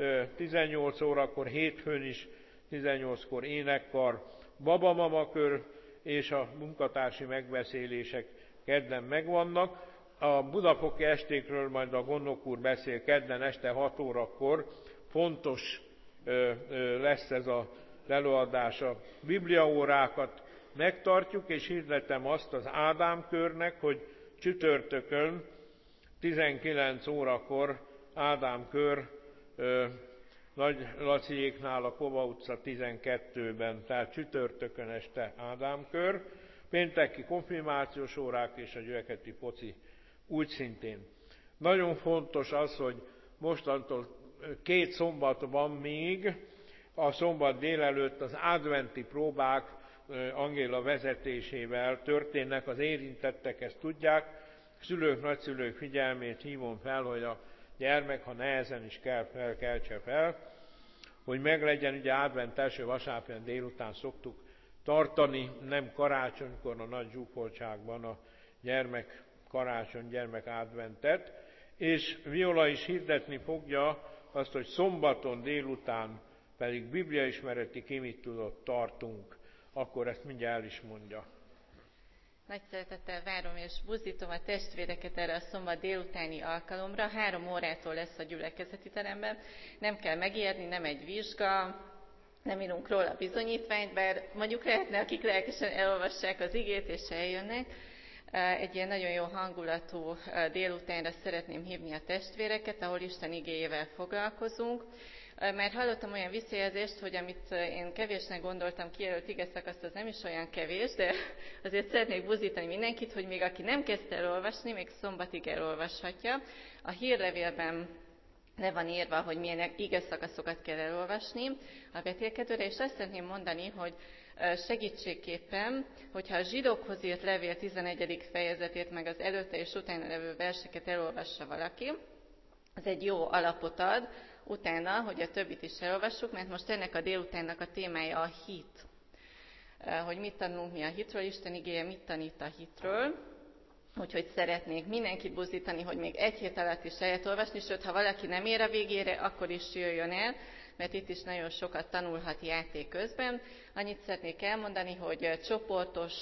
18 órakor, hétfőn is 18-kor énekkar, babamamakör, és a munkatársi megbeszélések kedden megvannak. A budafoki estékről majd a gondnok úr beszél kedden este 6 órakor. Fontos lesz ez az előadás. A bibliaórákat megtartjuk, és hirdetem azt az Ádám körnek, hogy csütörtökön 19 órakor Ádám kör Nagy Laciéknál a Kova utca 12-ben, tehát csütörtökön este Ádám kör, pénteki konfirmációs órák és a gyülekezeti foci úgy szintén. Nagyon fontos az, hogy mostantól 2 szombat van még, a szombat délelőtt az adventi próbák Angéla vezetésével történnek, az érintettek ezt tudják, szülők, nagyszülők figyelmét hívom fel, hogy a gyermek, ha nehezen is keltse fel, hogy meglegyen, ugye advent első vasárnapján délután szoktuk tartani, nem karácsonykor a nagy zsúfoltságban a gyermek karácsony, gyermek adventet, és Viola is hirdetni fogja azt, hogy szombaton délután pedig bibliaismereti ki mit tudott tartunk, akkor ezt mindjárt el is mondja. Nagy szeretettel várom és buzdítom a testvéreket erre a szombat délutáni alkalomra. 3 órától lesz a gyülekezeti teremben. Nem kell megijedni, nem egy vizsga, nem írunk róla bizonyítványt, bár mondjuk lehetne, akik lelkesen elolvassák az igét és eljönnek. Egy ilyen nagyon jó hangulatú délutánra szeretném hívni a testvéreket, ahol Isten igéjével foglalkozunk. Már hallottam olyan visszajelzést, hogy amit én kevésnek gondoltam, kijelölt igeszakaszt, az nem is olyan kevés, de azért szeretnék buzdítani mindenkit, hogy még aki nem kezdte elolvasni, még szombatig elolvashatja. A hírlevélben le van írva, hogy milyen igeszakaszokat kell elolvasni a vetélkedőre, és azt szeretném mondani, hogy segítségképpen, hogyha a zsidókhoz írt levél 11. fejezetét, meg az előtte és utána levő verseket elolvassa valaki, az egy jó alapot ad utána, hogy a többit is elolvassuk, mert most ennek a délutánnak a témája a hit. Hogy mit tanulunk mi a hitről, Isten igéje mit tanít a hitről. Úgyhogy szeretnék mindenkit buzdítani, hogy még egy hét alatt is lehet olvasni, sőt, ha valaki nem ér a végére, akkor is jöjjön el, mert itt is nagyon sokat tanulhat játék közben. Annyit szeretnék elmondani, hogy csoportos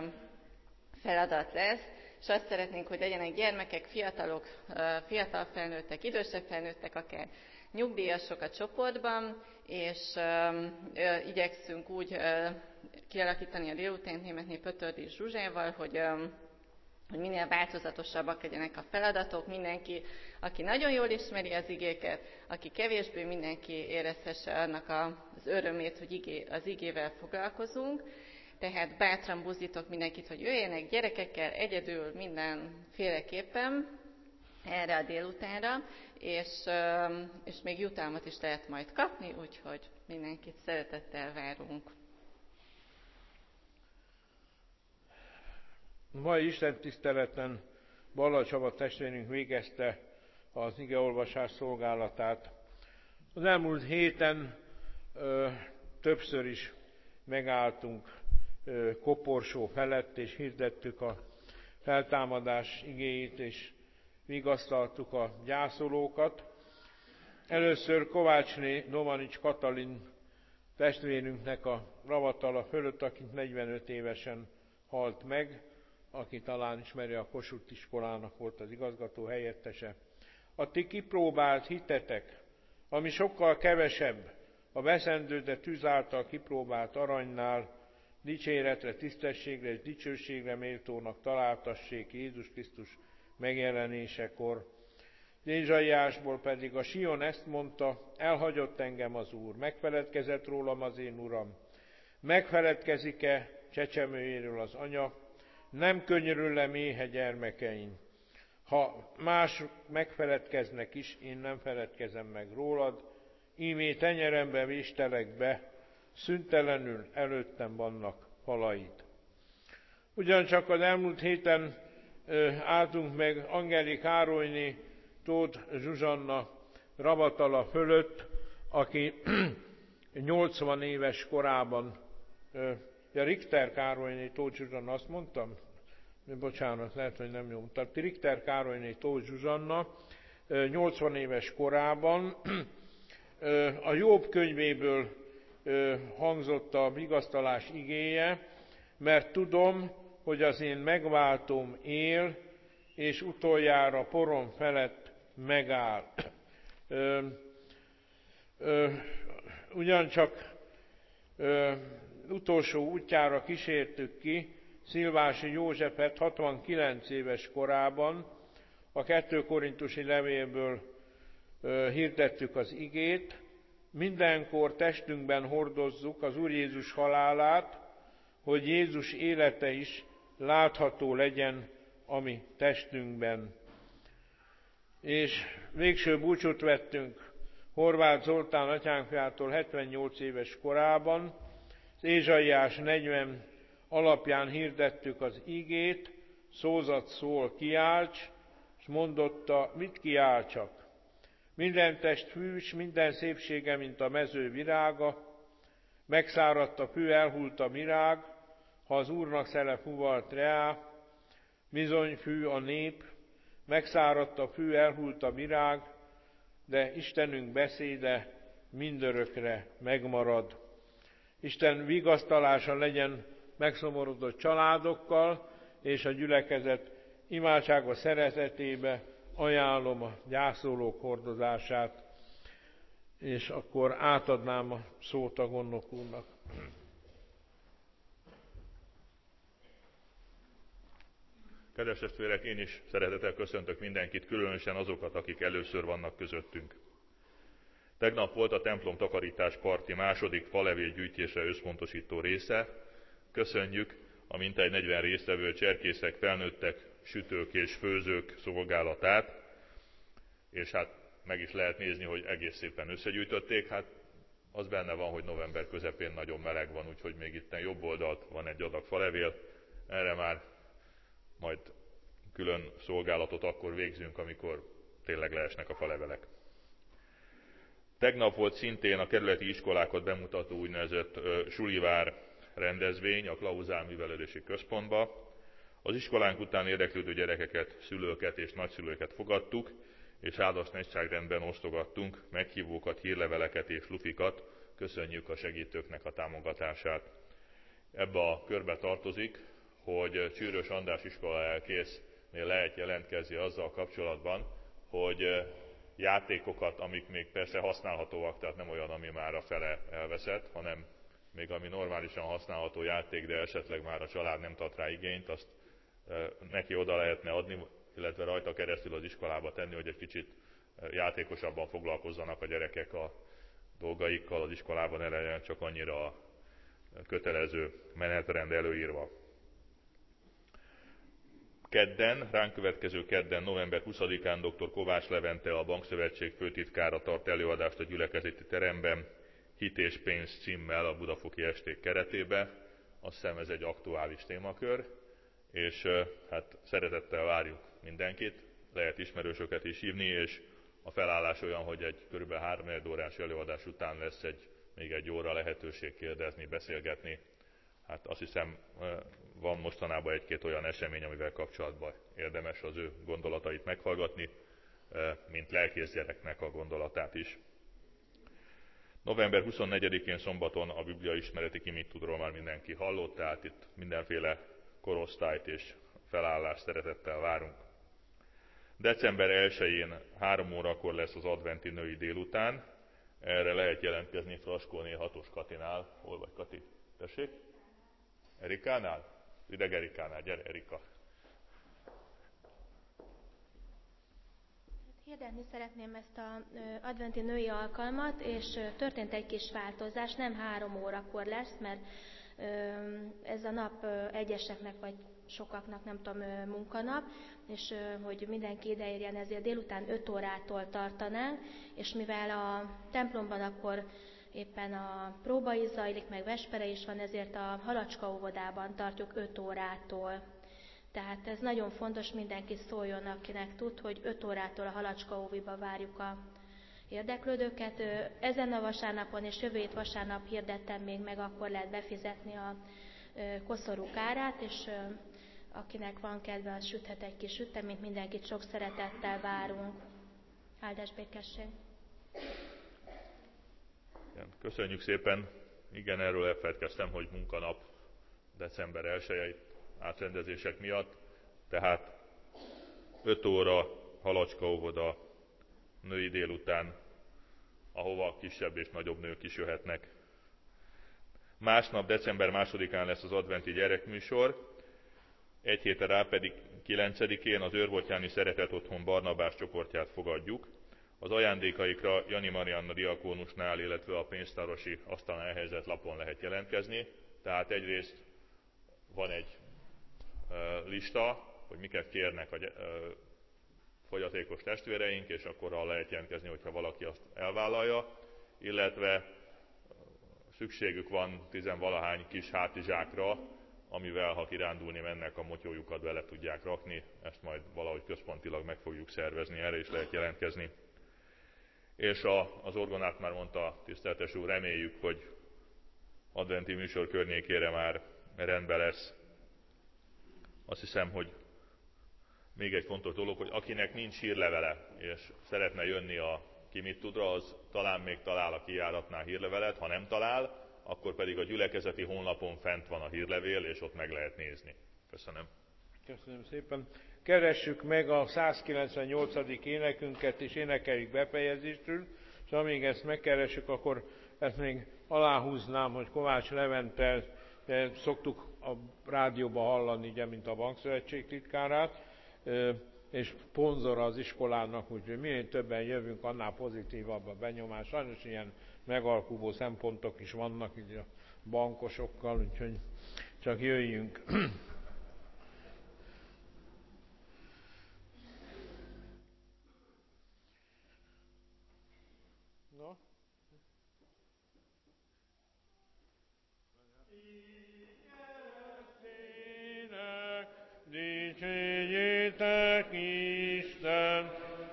feladat lesz, és azt szeretnénk, hogy legyenek gyermekek, fiatalok, fiatal felnőttek, idősebb felnőttek, akár nyugdíjasok a csoportban, és igyekszünk úgy kialakítani a délutánt Németné Pötördi Zsuzsával, hogy hogy minél változatosabbak legyenek a feladatok, mindenki, aki nagyon jól ismeri az igéket, aki kevésbé, mindenki érezhesse annak az örömét, hogy az igével foglalkozunk. Tehát bátran buzdítok mindenkit, hogy jöjjenek gyerekekkel, egyedül, mindenféleképpen erre a délutánra, és még jutalmat is lehet majd kapni, úgyhogy mindenkit szeretettel várunk. A mai istentiszteleten Balla Csaba testvérünk végezte az igeolvasás szolgálatát. Az elmúlt héten többször is megálltunk Koporsó felett, és hirdettük a feltámadás igéjét, és vigasztaltuk a gyászolókat. Először Kovácsné Domanics Katalin testvérünknek a Ravatala fölött, akit 45 évesen halt meg, aki talán ismeri, a Kossuth iskolának volt az igazgató helyettese. A ti kipróbált hitetek, ami sokkal kevesebb a veszendő, de tűz által kipróbált aranynál, dicséretre, tisztességre és dicsőségre méltónak találtassék Jézus Krisztus megjelenésekor. Ézsaiásból pedig a Sion ezt mondta, elhagyott engem az Úr, megfeledkezett rólam az én Uram. Megfeledkezik-e csecsemőjéről az anya, nem könyörül le méhe gyermekein. Ha más megfeledkeznek is, én nem feledkezem meg rólad, ímé tenyerembe véstelek be, szüntelenül előttem vannak falaid. Ugyancsak az elmúlt héten álltunk meg Angeli Károlyné, Tóth Zsuzsanna Ravatala fölött, aki 80 éves korában, Richter Károlyné, Tóth Zsuzsanna, azt mondtam? Bocsánat, lehet, hogy nem jó mondtam. Richter Károlyné, Tóth Zsuzsanna 80 éves korában a Jobb könyvéből hangzott a vigasztalás igéje, mert tudom, hogy az én megváltóm él, és utoljára porom felett megáll. Ugyancsak utolsó útjára kísértük ki Szilvási Józsefet 69 éves korában, a 2 Korintusi levélből hirdettük az igét, mindenkor testünkben hordozzuk az Úr Jézus halálát, hogy Jézus élete is látható legyen a mi testünkben. És végső búcsút vettünk Horváth Zoltán atyánkfiától 78 éves korában, az Ézsaiás 40 alapján hirdettük az igét, szózat szól, kiálts, és mondotta, mit kiáltsak? Minden test fűs, minden szépsége, mint a mező virága, megszáradt a fű, elhult a virág, ha az Úrnak szele fúvalt reá, bizony fű a nép, megszáradt a fű, elhult a virág, de Istenünk beszéde mindörökre megmarad. Isten vigasztalása legyen megszomorodott családokkal, és a gyülekezet imádságos szeretetébe ajánlom a gyászolók hordozását, és akkor átadnám a szót a gondnok úrnak. Kedves testvérek, én is szeretettel köszöntök mindenkit, különösen azokat, akik először vannak közöttünk. Tegnap volt a templom takarítás parti második falevélgyűjtésre összpontosító része. Köszönjük a mintegy 40 résztvevő cserkészek, felnőttek, sütők és főzők szolgálatát, és hát meg is lehet nézni, hogy egész szépen összegyűjtötték. Hát az benne van, hogy november közepén nagyon meleg van, úgyhogy még itten jobb oldalt van egy adag falevél. Erre már majd külön szolgálatot akkor végzünk, amikor tényleg leesnek a falevelek. Tegnap volt szintén a kerületi iskolákat bemutató úgynevezett sulivár rendezvény a Klauzál Művelődési Központba. Az iskolánk után érdeklődő gyerekeket, szülőket és nagyszülőket fogadtuk, és áldott nagyságrendben osztogattunk meghívókat, hírleveleket és lufikat. Köszönjük a segítőknek a támogatását. Ebbe a körbe tartozik, hogy Csűrös András iskola elkésznél lehet jelentkezni azzal kapcsolatban, hogy játékokat, amik még persze használhatóak, tehát nem olyan, ami már a fele elveszett, hanem még ami normálisan használható játék, de esetleg már a család nem tart rá igényt, azt neki oda lehetne adni, illetve rajta keresztül az iskolába tenni, hogy egy kicsit játékosabban foglalkozzanak a gyerekek a dolgaikkal, az iskolában ne legyen csak annyira a kötelező menetrend előírva. Kedden, ránk következő kedden, november 20-án dr. Kovács Levente, a Bankszövetség főtitkára tart előadást a gyülekezeti teremben, Hit és pénz címmel a Budafoki esték keretében. Azt hiszem ez egy aktuális témakör, és hát szeretettel várjuk mindenkit, lehet ismerősöket is hívni, és a felállás olyan, hogy egy kb. 3-4 órás előadás után lesz még egy óra lehetőség kérdezni, beszélgetni. Hát azt hiszem, van mostanában egy-két olyan esemény, amivel kapcsolatban érdemes az ő gondolatait meghallgatni, mint lelkész gyereknek a gondolatát is. November 24-én szombaton a Biblia ismereti ki mit tudról már mindenki hallott, tehát itt mindenféle korosztályt és felállást szeretettel várunk. December 1-én 3 órakor lesz az adventi női délután, erre lehet jelentkezni Fraskóné 6-os Katinál. Hol vagy, Kati? Tessék? Erikánál? Ideg Erikánál, gyere Erika. Hirdetni szeretném ezt az adventi női alkalmat, és történt egy kis változás, nem 3 órakor lesz, mert ez a nap egyeseknek vagy sokaknak, nem tudom, munkanap, és hogy mindenki ideérjen, ezért délután 5 órától tartanánk, és mivel a templomban akkor éppen a próba is zajlik, meg vespere is van, ezért a Halacska óvodában tartjuk 5 órától. Tehát ez nagyon fontos, mindenki szóljon, akinek tud, hogy 5 órától a Halacska óviba várjuk a érdeklődőket. Ezen a vasárnapon és jövő hét vasárnap hirdettem még meg, akkor lehet befizetni a koszorúk árát, és akinek van kedve, az süthet egy kis süteményt, mindenkit sok szeretettel várunk. Áldás békesség! Köszönjük szépen! Igen, erről elfeledkeztem, hogy munkanap december 1-i átrendezések miatt, tehát 5 óra Halacska óvoda női délután, ahova kisebb és nagyobb nők is jöhetnek. Másnap, december 2-án lesz az adventi gyerekműsor, egy héten rá pedig 9-én az Őrvoltyáni Szeretet Otthon Barnabás csoportját fogadjuk. Az ajándékaikra Jani Marianna diakónusnál, illetve a pénztárosi asztalnál elhelyezett lapon lehet jelentkezni. Tehát egyrészt van egy lista, hogy miket kérnek a fogyatékos testvéreink, és akkor lehet jelentkezni, hogyha valaki azt elvállalja, illetve szükségük van 10-valahány kis hátizsákra, amivel, ha kirándulni mennek, a motyójukat bele tudják rakni. Ezt majd valahogy központilag meg fogjuk szervezni, erre is lehet jelentkezni. És az orgonát már mondta tiszteltes úr, reméljük, hogy adventi műsor környékére már rendben lesz. Azt hiszem, hogy még egy fontos dolog, hogy akinek nincs hírlevele, és szeretne jönni a Ki mit tudra, az talán még talál a kijáratnál hírlevelet, ha nem talál, akkor pedig a gyülekezeti honlapon fent van a hírlevél, és ott meg lehet nézni. Köszönöm. Köszönöm szépen. Keressük meg a 198. énekünket, és énekeljük befejezésül, és amíg ezt megkeressük, akkor ezt még aláhúznám, hogy Kovács Levente szoktuk a rádióban hallani, ugye, mint a Bankszövetség titkárát, és szponzora az iskolának, úgyhogy minél többen jövünk, annál pozitívabb a benyomás. Sajnos ilyen megalkuvó szempontok is vannak így a bankosokkal, úgyhogy csak jöjjünk. No. Dicsérjétek Isten,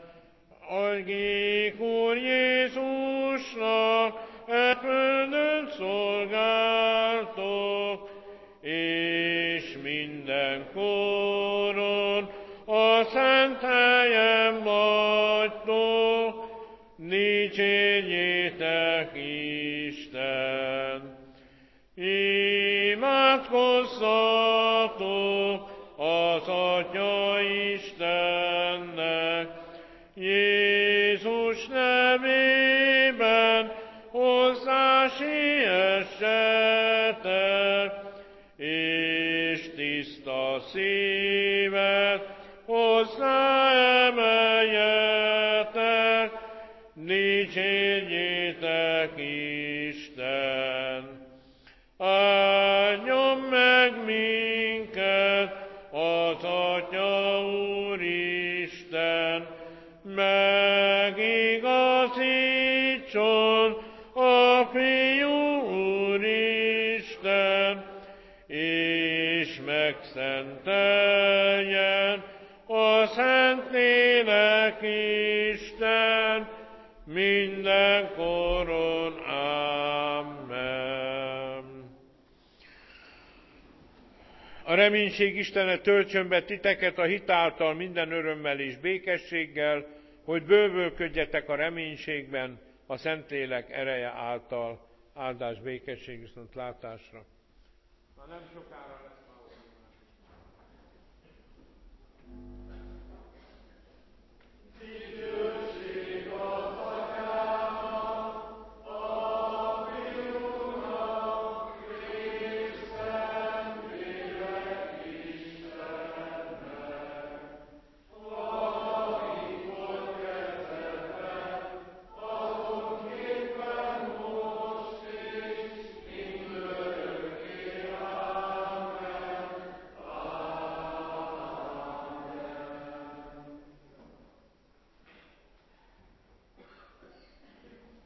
adjék Úr Jézusnak, e földön szolgáltok, és mindenkoron a szent helyen vagytok, dicsérjétek Isten. Imádkozzatok az Atya Istennek, Jézus nevében hozzá siessetek, és tiszta szívet, hozzáemeljetek, dicsérjétek Isten. Áldjon meg minket az Atya Úristen, megigazítson a Fiú Úristen, és megszenteljen a Szentlélek Isten mindenkoron. Amen. A reménység Istene töltsön be titeket a hit által minden örömmel és békességgel, hogy bővölködjetek a reménységben a Szentlélek ereje által. Áldás, békesség, viszontlátásra. Na nem sokára